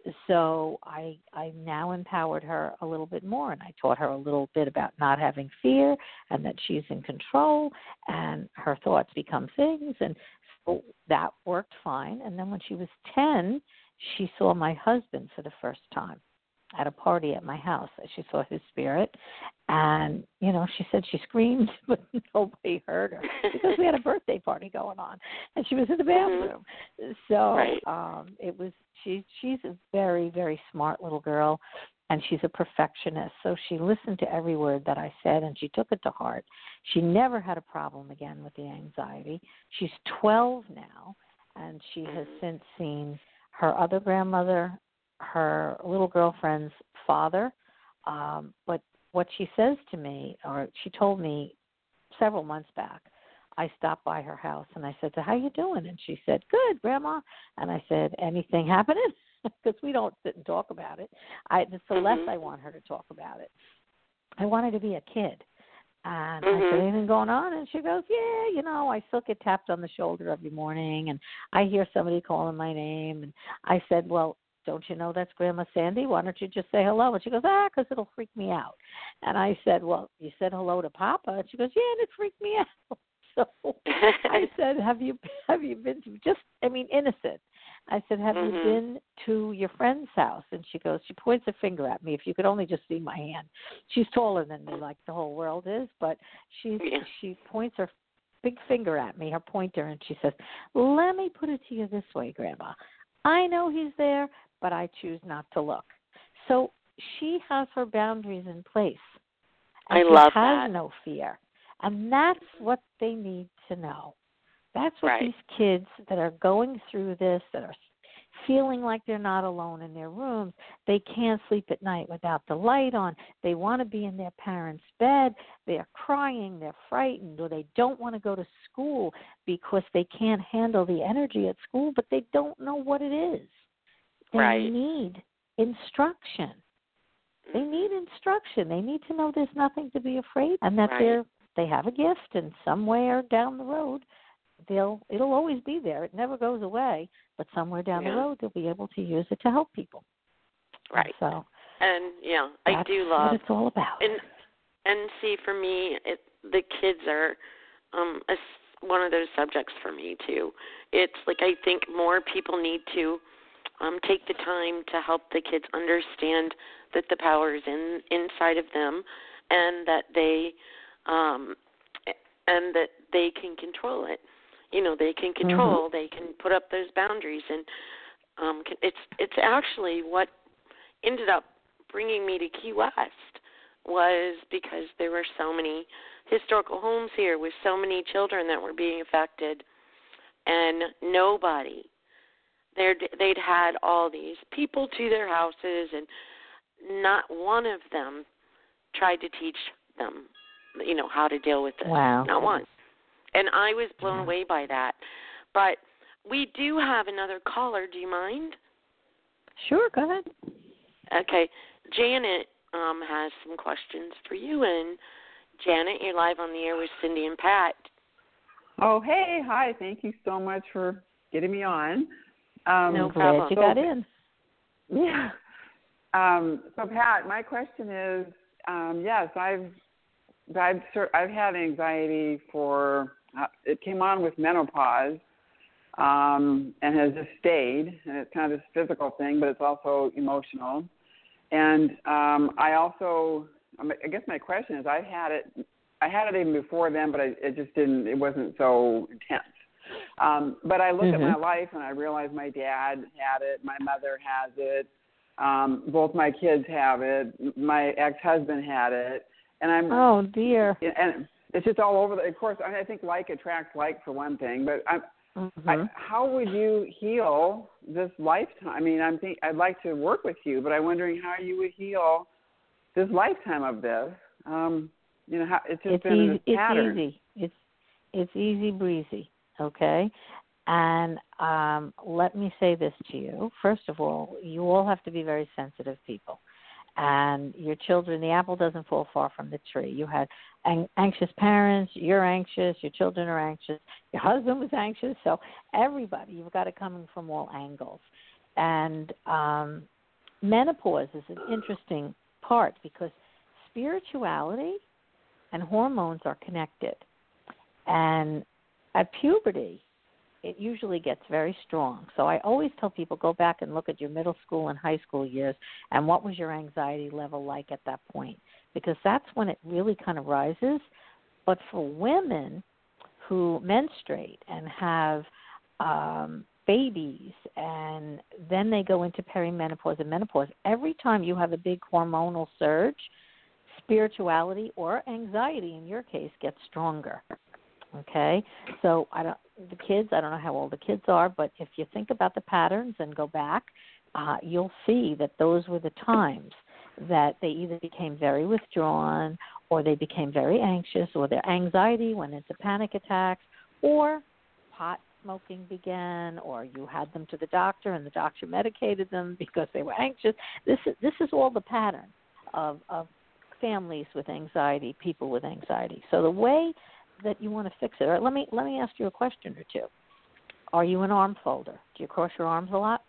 So I I now empowered her a little bit more, and I taught her a little bit about not having fear and that she's in control, and her thoughts become things, and so that worked fine. And then when she was ten, she saw my husband for the first time at a party at my house. She saw his spirit, and, you know, she said she screamed, but nobody heard her because we had a birthday party going on, and she was in the bathroom. Mm-hmm. So right. um, it was, she, she's a very, very smart little girl, and she's a perfectionist. So she listened to every word that I said, and she took it to heart. She never had a problem again with the anxiety. She's twelve now, and she has since seen her other grandmother, her little girlfriend's father, um, but what she says to me, or she told me several months back, I stopped by her house and I said, so how you doing? And she said, good, Grandma. And I said, anything happening? Because we don't sit and talk about it. I, it's the mm-hmm. less I want her to talk about it. I want her to be a kid. And mm-hmm. I said, anything going on? And she goes, yeah, you know, I still get tapped on the shoulder every morning, and I hear somebody calling my name. And I said, well, don't you know that's Grandma Sandy? Why don't you just say hello? And she goes, ah, because it'll freak me out. And I said, well, you said hello to Papa. And she goes, yeah, and it freaked me out. So I said, have you have you been to just, I mean, innocent. I said, have mm-hmm. you been to your friend's house? And she goes, she points a finger at me. If you could only just see my hand. She's taller than me, like the whole world is, but she yeah. she points her big finger at me, her pointer, and she says, let me put it to you this way, Grandma. I know he's there, but I choose not to look. So she has her boundaries in place. And I she love has that. no fear. And that's what they need to know. That's what Right. these kids that are going through this, that are feeling like they're not alone in their rooms, they can't sleep at night without the light on. They want to be in their parents' bed. They're crying. They're frightened, or they don't want to go to school because they can't handle the energy at school, but they don't know what it is. They Right. need instruction. They need instruction. They need to know there's nothing to be afraid, and that Right. they're they have a gift, and somewhere down the road, they'll it'll always be there. It never goes away, but somewhere down Yeah. the road, they'll be able to use it to help people. Right. So And yeah, I that's do what love it's all about. and and see for me, it, the kids are um a, one of those subjects for me too. It's like I think more people need to um take the time to help the kids understand that the power is in inside of them, and that they um and that they can control it. You know, they can control, Mm-hmm. they can put up those boundaries, and um it's it's actually what ended up bringing me to Key West was because there were so many historical homes here with so many children that were being affected, and nobody, they'd had all these people to their houses, and not one of them tried to teach them, you know, how to deal with this. Wow. Not one. And I was blown Yeah. away by that. But we do have another caller. Do you mind? Sure, go ahead. Okay. Janet um, has some questions for you. And Janet, you're live on the air with Cindy and Pat. Oh, hey, hi. Thank you so much for getting me on. Um, No I'm problem. glad you so, got in. Yeah. Um, so, Pat, my question is, um, yes, I've I've I've had anxiety for. Uh, it came on with menopause, um, and has just stayed. And it's kind of this physical thing, but it's also emotional. And um, I also, I guess my question is, I had it. I had it even before then, but I, it just didn't. It wasn't so intense. Um, but I look Mm-hmm. at my life and I realize my dad had it, my mother has it, um, both my kids have it, my ex-husband had it, and I'm. Oh dear. And it's just all over. The, of course, I think like attracts like for one thing, but I'm. Mm-hmm. I, how would you heal this lifetime? I mean, I'm think I'd like to work with you, but I'm wondering how you would heal this lifetime of this. Um, you know, how, it's just It's been easy. this It's pattern. easy. It's it's easy breezy. Okay, and um, let me say this to you. First of all, you all have to be very sensitive people, and your children. The apple doesn't fall far from the tree. You had an- anxious parents. You're anxious. Your children are anxious. Your husband was anxious. So everybody, you've got it coming from all angles. And um, menopause is an interesting part because spirituality and hormones are connected. And at puberty, it usually gets very strong. So I always tell people, go back and look at your middle school and high school years and what was your anxiety level like at that point, because that's when it really kind of rises. But for women who menstruate and have um, babies and then they go into perimenopause and menopause, every time you have a big hormonal surge, spirituality or anxiety in your case gets stronger. Okay, so I don't. The kids, I don't know how old the kids are, but if you think about the patterns and go back, uh, you'll see that those were the times that they either became very withdrawn, or they became very anxious, or their anxiety went into panic attacks, or pot smoking began, or you had them to the doctor and the doctor medicated them because they were anxious. This is this is all the pattern of of families with anxiety, people with anxiety. So the way that you want to fix it. All right, let me let me ask you a question or two. Are you an arm folder? Do you cross your arms a lot?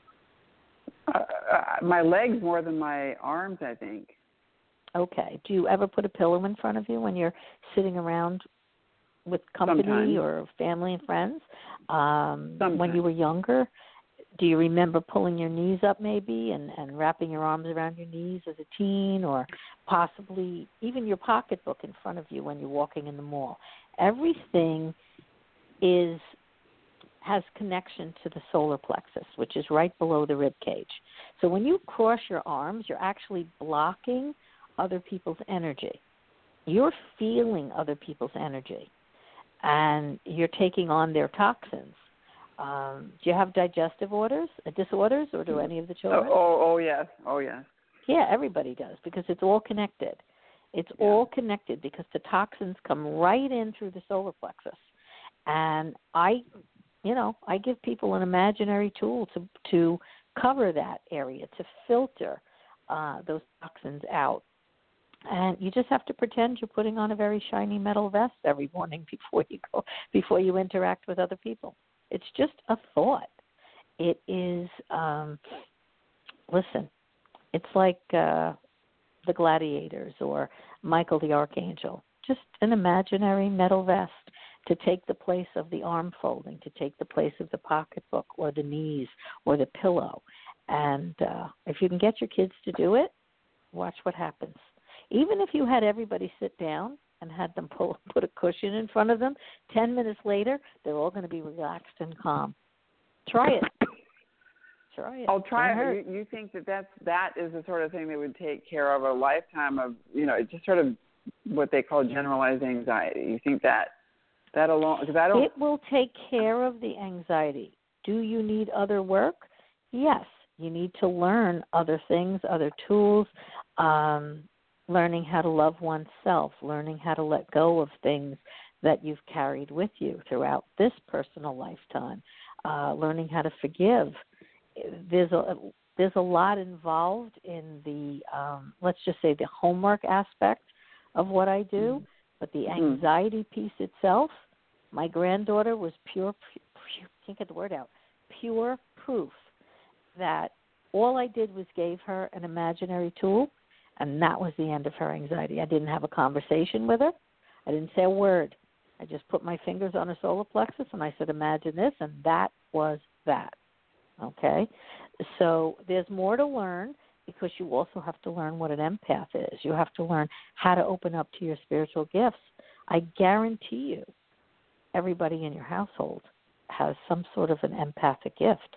Uh, uh, my legs more than my arms, I think. Okay. Do you ever put a pillow in front of you when you're sitting around with company Sometimes. or family and friends? Um, Sometimes. when you were younger, do you remember pulling your knees up maybe and, and wrapping your arms around your knees as a teen, or possibly even your pocketbook in front of you when you're walking in the mall? Everything is has connection to the solar plexus, which is right below the rib cage. So when you cross your arms, you're actually blocking other people's energy. You're feeling other people's energy. and you're taking on their toxins. Um, do you have digestive orders, uh, disorders, or do any of the children? Oh, oh, oh yes, oh yes. Yeah, everybody does because it's all connected. It's Yeah. all connected because the toxins come right in through the solar plexus. And I, you know, I give people an imaginary tool to to cover that area, to filter uh, those toxins out. And you just have to pretend you're putting on a very shiny metal vest every morning before you go, before you interact with other people. It's just a thought. It is, um, listen, it's like uh, the Gladiators or Michael the Archangel, just an imaginary metal vest to take the place of the arm folding, to take the place of the pocketbook or the knees or the pillow. And uh, if you can get your kids to do it, watch what happens. Even if you had everybody sit down and had them pull, put a cushion in front of them, ten minutes later, they're all going to be relaxed and calm. Try it. Try it. I'll try Don't it. You, you think that that's, that is the sort of thing that would take care of a lifetime of, you know, it's just sort of what they call generalized anxiety. You think that that alone, because I don't. It will take care of the anxiety. Do you need other work? Yes. You need to learn other things, other tools, um, learning how to love oneself, learning how to let go of things that you've carried with you throughout this personal lifetime, uh, learning how to forgive. There's a there's a lot involved in the, um, let's just say, the homework aspect of what I do, but the anxiety piece itself, my granddaughter was pure, pure, can't get the word out, pure proof that all I did was gave her an imaginary tool, and that was the end of her anxiety. I didn't have a conversation with her. I didn't say a word. I just put my fingers on her solar plexus, and I said, imagine this, and that was that. Okay? So there's more to learn because you also have to learn what an empath is. You have to learn how to open up to your spiritual gifts. I guarantee you everybody in your household has some sort of an empathic gift.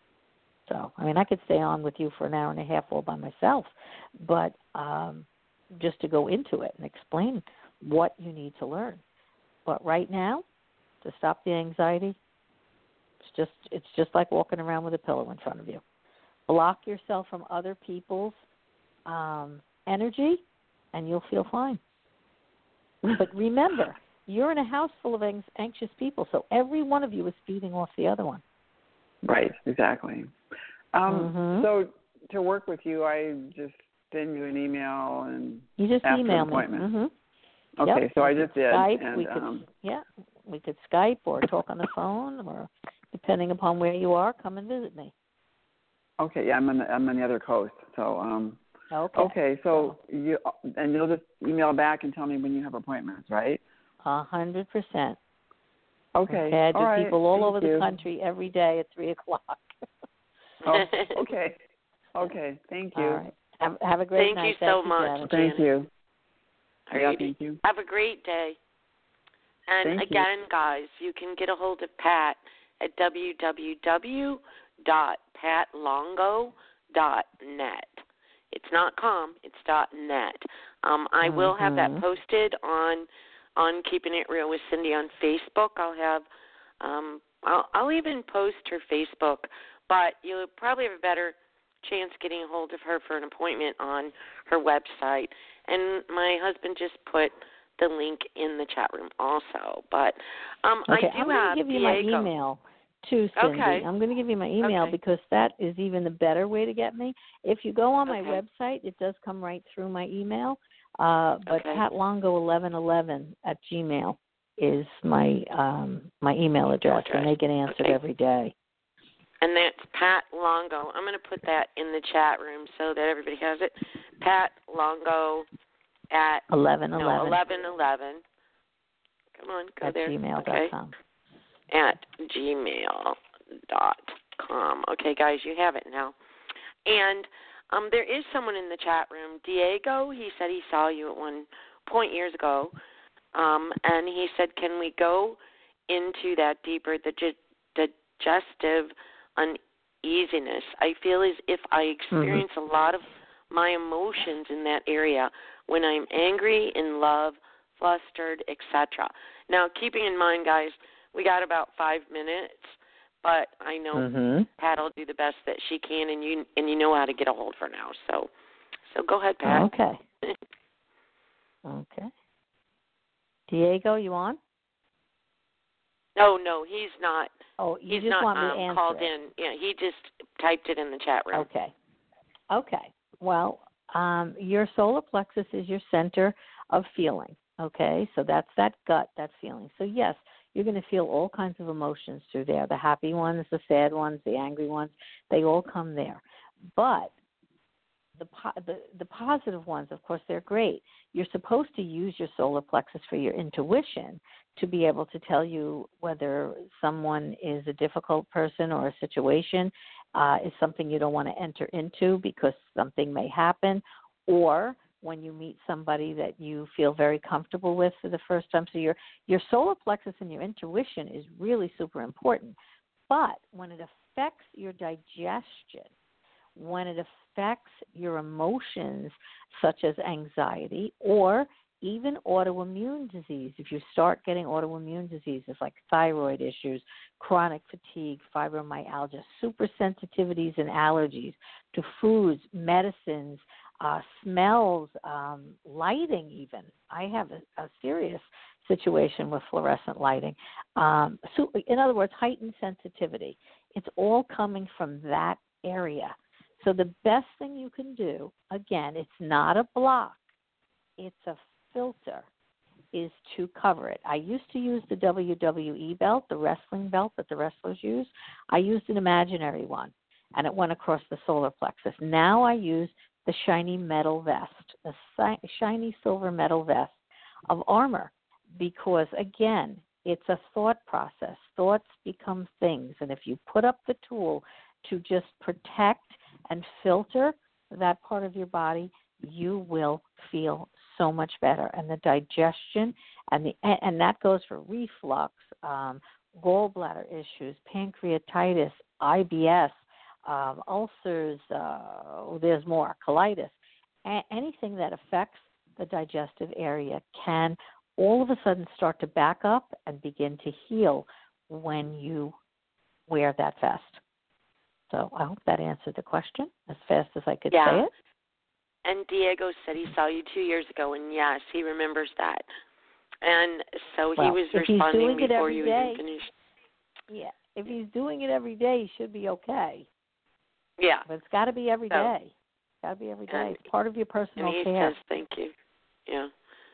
So, I mean, I could stay on with you for an hour and a half all by myself, but um, just to go into it and explain what you need to learn. But right now, to stop the anxiety, it's just it's just like walking around with a pillow in front of you. Block yourself from other people's um, energy, and you'll feel fine. But remember, you're in a house full of anxious people, so every one of you is feeding off the other one. Right, exactly. Um, mm-hmm. So to work with you, I just send you an email and you just ask email an appointment. me. Mm-hmm. Okay, yep. so I just did. Skype, and, we could, um, yeah, we could Skype or talk on the phone, or depending upon where you are, come and visit me. Okay, yeah, I'm on the, I'm on the other coast, so um. Okay. Okay, so you and you'll just email back and tell me when you have appointments, right? A hundred percent. Okay. Okay, I do all right. people all Thank over you. the country every day at three o'clock. Oh, okay. Okay. Thank you. All right. Have, have a great Thank night. you so Thank much. Janet. Thank you. All Yeah, right. thank you. Have a great day. And Thank again, you. guys, you can get a hold of Pat at w w w dot pat longo dot net. It's not com, it's .net. Um, I mm-hmm. will have that posted on on Keeping It Real with Cindy on Facebook. I'll have, um, I'll, I'll even post her Facebook, but you'll probably have a better chance getting a hold of her for an appointment on her website. And my husband just put the link in the chat room also. But um, okay, I do I'm have going to give you Diego. my email too, Cindy. Okay. I'm going to give you my email okay. because that is even the better way to get me. If you go on my okay. website, it does come right through my email. Uh, but okay. pat longo eleven eleven at Gmail is my um, my email address, address. and they get answered okay. every day. And that's Pat Longo. I'm going to put that in the chat room so that everybody has it. Pat Longo at eleven eleven. No, eleven eleven. Come on, go at there. gmail dot com. Okay. At gmail dot com. Okay, guys, you have it now. And um, there is someone in the chat room, Diego. He said he saw you at one point years ago, um, and he said, "Can we go into that deeper, the di- digestive uneasiness? I feel as if I experience mm-hmm. a lot of my emotions in that area when I'm angry, in love, flustered, et cetera. Now, keeping in mind, guys, we got about five minutes, but I know Mm-hmm. Pat will do the best that she can, and you and you know how to get a hold of her now. So, so go ahead, Pat. Okay. Okay. Diego, you on? No, no, he's not. Oh, you He's just not want me um, to answer called it. in. Yeah, he just typed it in the chat room. Okay. Okay. Well, um, your solar plexus is your center of feeling. Okay, so that's that gut, that feeling. So yes, you're going to feel all kinds of emotions through there. The happy ones, the sad ones, the angry ones, they all come there. But the the, the positive ones, of course, they're great. You're supposed to use your solar plexus for your intuition to be able to tell you whether someone is a difficult person or a situation uh, is something you don't want to enter into because something may happen, or when you meet somebody that you feel very comfortable with for the first time. So your your solar plexus and your intuition is really super important. But when it affects your digestion, when it affects your emotions, such as anxiety or even autoimmune disease, if you start getting autoimmune diseases like thyroid issues, chronic fatigue, fibromyalgia, super sensitivities and allergies to foods, medicines, uh, smells, um, lighting even. I have a, a serious situation with fluorescent lighting. Um, so in other words, heightened sensitivity. It's all coming from that area. So the best thing you can do, again, it's not a block, it's a filter, is to cover it. I used to use the W W E belt, the wrestling belt that the wrestlers use. I used an imaginary one, and it went across the solar plexus. Now I use the shiny metal vest, the si- shiny silver metal vest of armor, because, again, it's a thought process. Thoughts become things, and if you put up the tool to just protect and filter that part of your body, you will feel so much better. And the digestion, and the and that goes for reflux, um, gallbladder issues, pancreatitis, I B S, um, ulcers, uh, there's more, colitis. A- anything that affects the digestive area can all of a sudden start to back up and begin to heal when you wear that vest. So I hope that answered the question as fast as I could yeah. say it. And Diego said he saw you two years ago, and yes, he remembers that. And so well, he was if responding he's doing it before every you day, even finished. Yeah, if he's doing it every day, he should be okay. Yeah. But it's got to be every so, day. It's got to be every day. And, it's part of your personal and he care. says thank you. Yeah.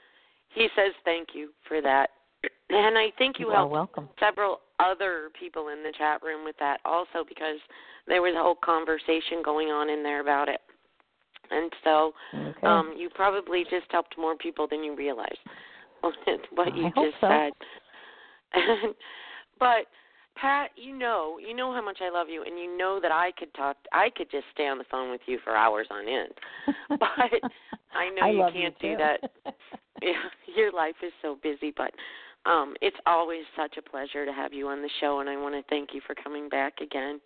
He says thank you for that. And I think you, you helped are welcome. several other people in the chat room with that also, because there was a whole conversation going on in there about it. And so okay. um, you probably just helped more people than you realize what you I hope just so. said. And, but Pat, you know, you know how much I love you, and you know that I could talk. I could just stay on the phone with you for hours on end. But I know I you love can't you do too. that. Yeah, your life is so busy, but um, it's always such a pleasure to have you on the show, and I want to thank you for coming back again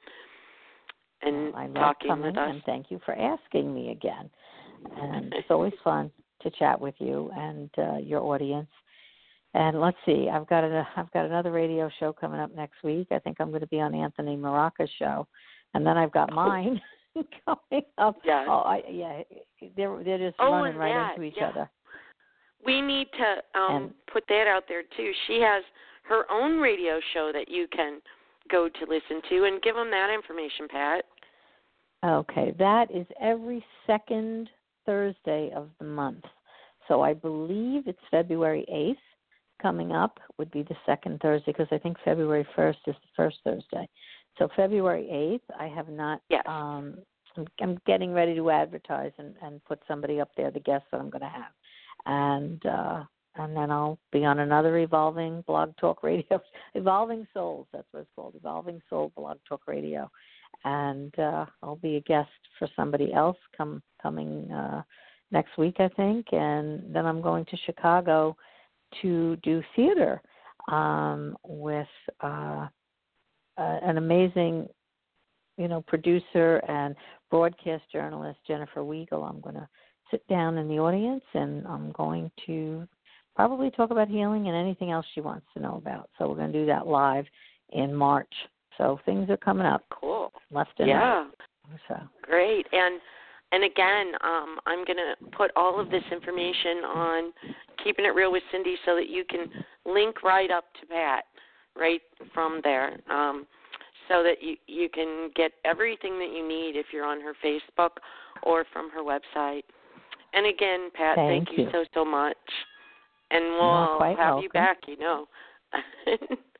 and well, I love talking coming, with us. and thank you for asking me again. And it's always fun to chat with you and uh, your audience. And let's see, I've got a, I've got another radio show coming up next week. I think I'm going to be on Anthony Maraca's show, and then I've got mine coming up. Yes. Oh, I, yeah, they're they're just oh, running and right that, into each yeah. other. We need to um, and, put that out there too. She has her own radio show that you can go to listen to, and give them that information, Pat. Okay, that is every second Thursday of the month. So I believe it's February eighth coming up would be the second Thursday, because I think February first is the first Thursday. So February eighth, I have not, yes. um, I'm, I'm getting ready to advertise and, and put somebody up there, the guests that I'm going to have. And uh, and then I'll be on another Evolving Blog Talk Radio, Evolving Souls, that's what it's called, Evolving Soul Blog Talk Radio. And uh, I'll be a guest for somebody else come coming uh, next week, I think. And then I'm going to Chicago to do theater um, with uh, uh, an amazing, you know, producer and broadcast journalist, Jennifer Weigel. I'm going to sit down in the audience, and I'm going to probably talk about healing and anything else she wants to know about. So we're going to do that live in March. So things are coming up. Cool. Left and yeah. right. So. Great. And and again, um, I'm going to put all of this information on Keeping It Real with Cindy so that you can link right up to Pat right from there, um, so that you, you can get everything that you need if you're on her Facebook or from her website. And again, Pat, thank, thank you. you so, so much. And we'll have welcome. you back, you know. so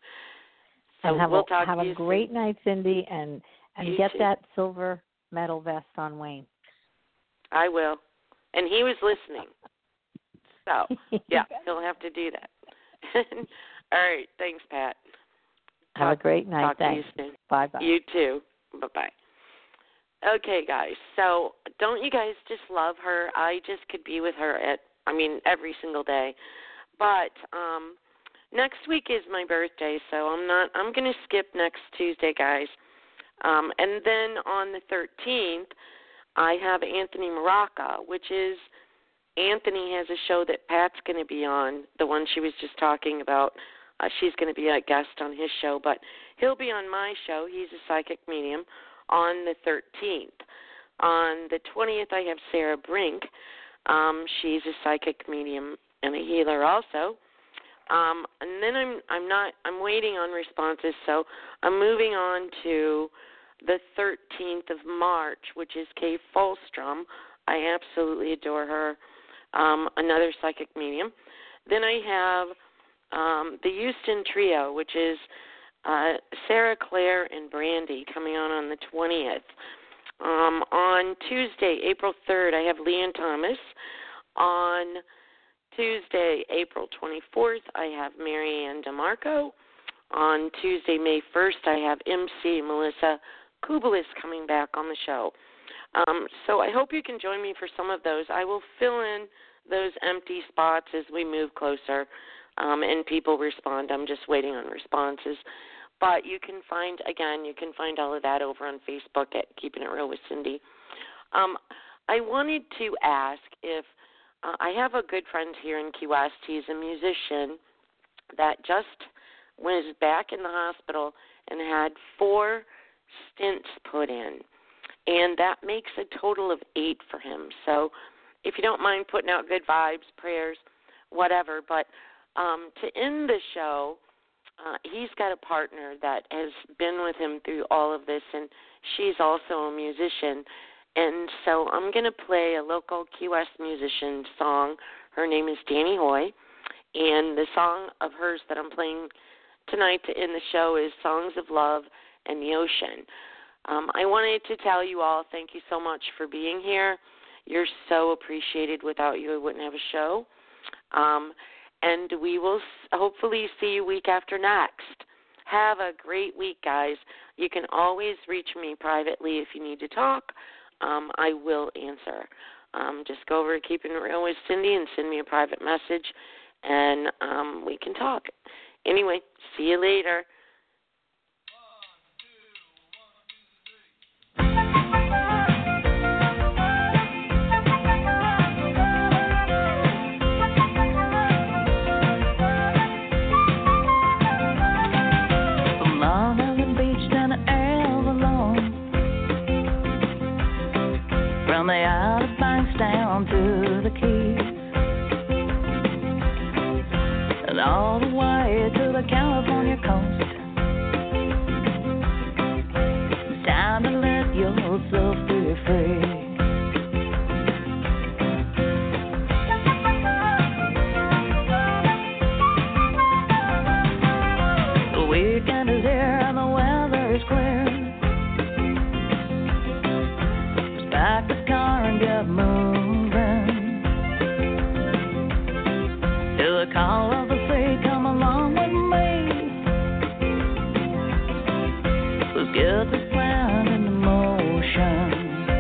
and have we'll a, talk have to a you great soon. night, Cindy, and, and You get too. that silver medal vest on Wayne. I will. And he was listening. So, yeah, he'll have to do that. All right. Thanks, Pat. Have talk, a great night. Talk Thanks. to you soon. Bye-bye. You too. Bye-bye. Okay, guys. So don't you guys just love her? I just could be with her at, I mean, every single day. But um, next week is my birthday, so I'm not, I'm going to skip next Tuesday, guys. Um, and then on the thirteenth, I have Anthony Maraca, which is, Anthony has a show that Pat's going to be on, the one she was just talking about. Uh, she's going to be a guest on his show, but he'll be on my show. He's a psychic medium on the thirteenth. On the twentieth, I have Sarah Brink. Um, she's a psychic medium and a healer also. Um, and then I'm I'm not I'm waiting on responses, so I'm moving on to the thirteenth of March, which is Kay Fulstrom. I absolutely adore her. Um, another psychic medium. Then I have um, the Houston Trio, which is uh, Sarah, Claire, and Brandy, coming on on the twentieth. Um, on Tuesday, April third, I have Leanne Thomas. On Tuesday, April twenty-fourth, I have Marianne DeMarco. On Tuesday, May first, I have M C Melissa Kubelis coming back on the show. Um, so I hope you can join me for some of those. I will fill in those empty spots as we move closer um, and people respond. I'm just waiting on responses. But you can find, again, you can find all of that over on Facebook at Keeping It Real with Cindy. Um, I wanted to ask if uh, I have a good friend here in Key West. He's a musician that just was back in the hospital and had four stents put in. And that makes a total of eight for him. So if you don't mind putting out good vibes, prayers, whatever. But um, to end the show, uh, he's got a partner that has been with him through all of this, and she's also a musician. And so I'm going to play a local Key West musician song. Her name is Danny Hoy. And the song of hers that I'm playing tonight to end the show is Songs of Love and the Ocean. Um, I wanted to tell you all thank you so much for being here. You're so appreciated. Without you, I wouldn't have a show. Um, and we will hopefully see you week after next. Have a great week, guys. You can always reach me privately if you need to talk. Um, I will answer. Um, just go over to Keeping It Real with Cindy and send me a private message, and um, we can talk. Anyway, see you later. From the Outer Banks down to the Keys, and all the way to the California coast. It's time to let yourself be free. The weekend is here and the weather is clear. Back the car and get moving. To the call of the sea, come along with me. Let's get this plan into motion.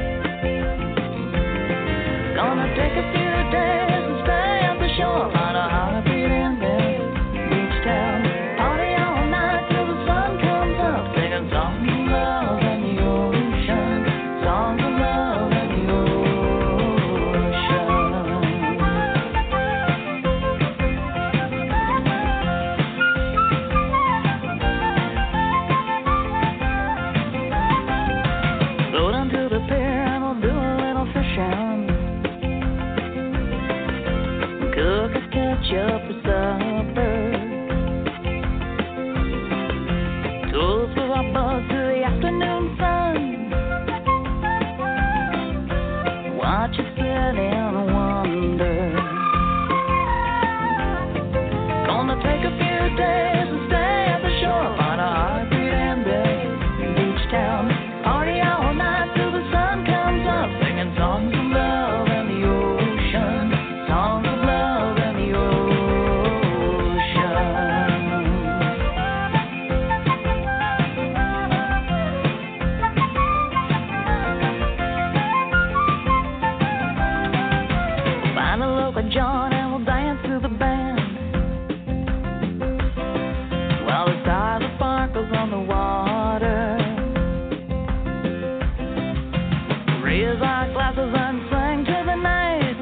Gonna take a few days and stay at the shore. Find a heartbeat in this beach town. Party all night till the sun comes up. Singing songs of love and the ocean. Songs of love. up us to the afternoon sun. Watch it sit in wonder. Gonna take a few days and stay at the shore. Find a heartbeat in Bay Beach town. Party all night till the sun comes up. Singing songs of love and the ocean. Songs of love and the ocean. Find a local joint and we'll dance to the band. While the starlight sparkles on the water. Raise our glasses and sing to the night.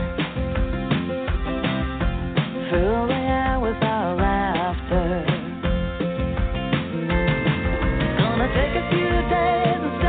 Fill the air with our laughter. Gonna take a few days and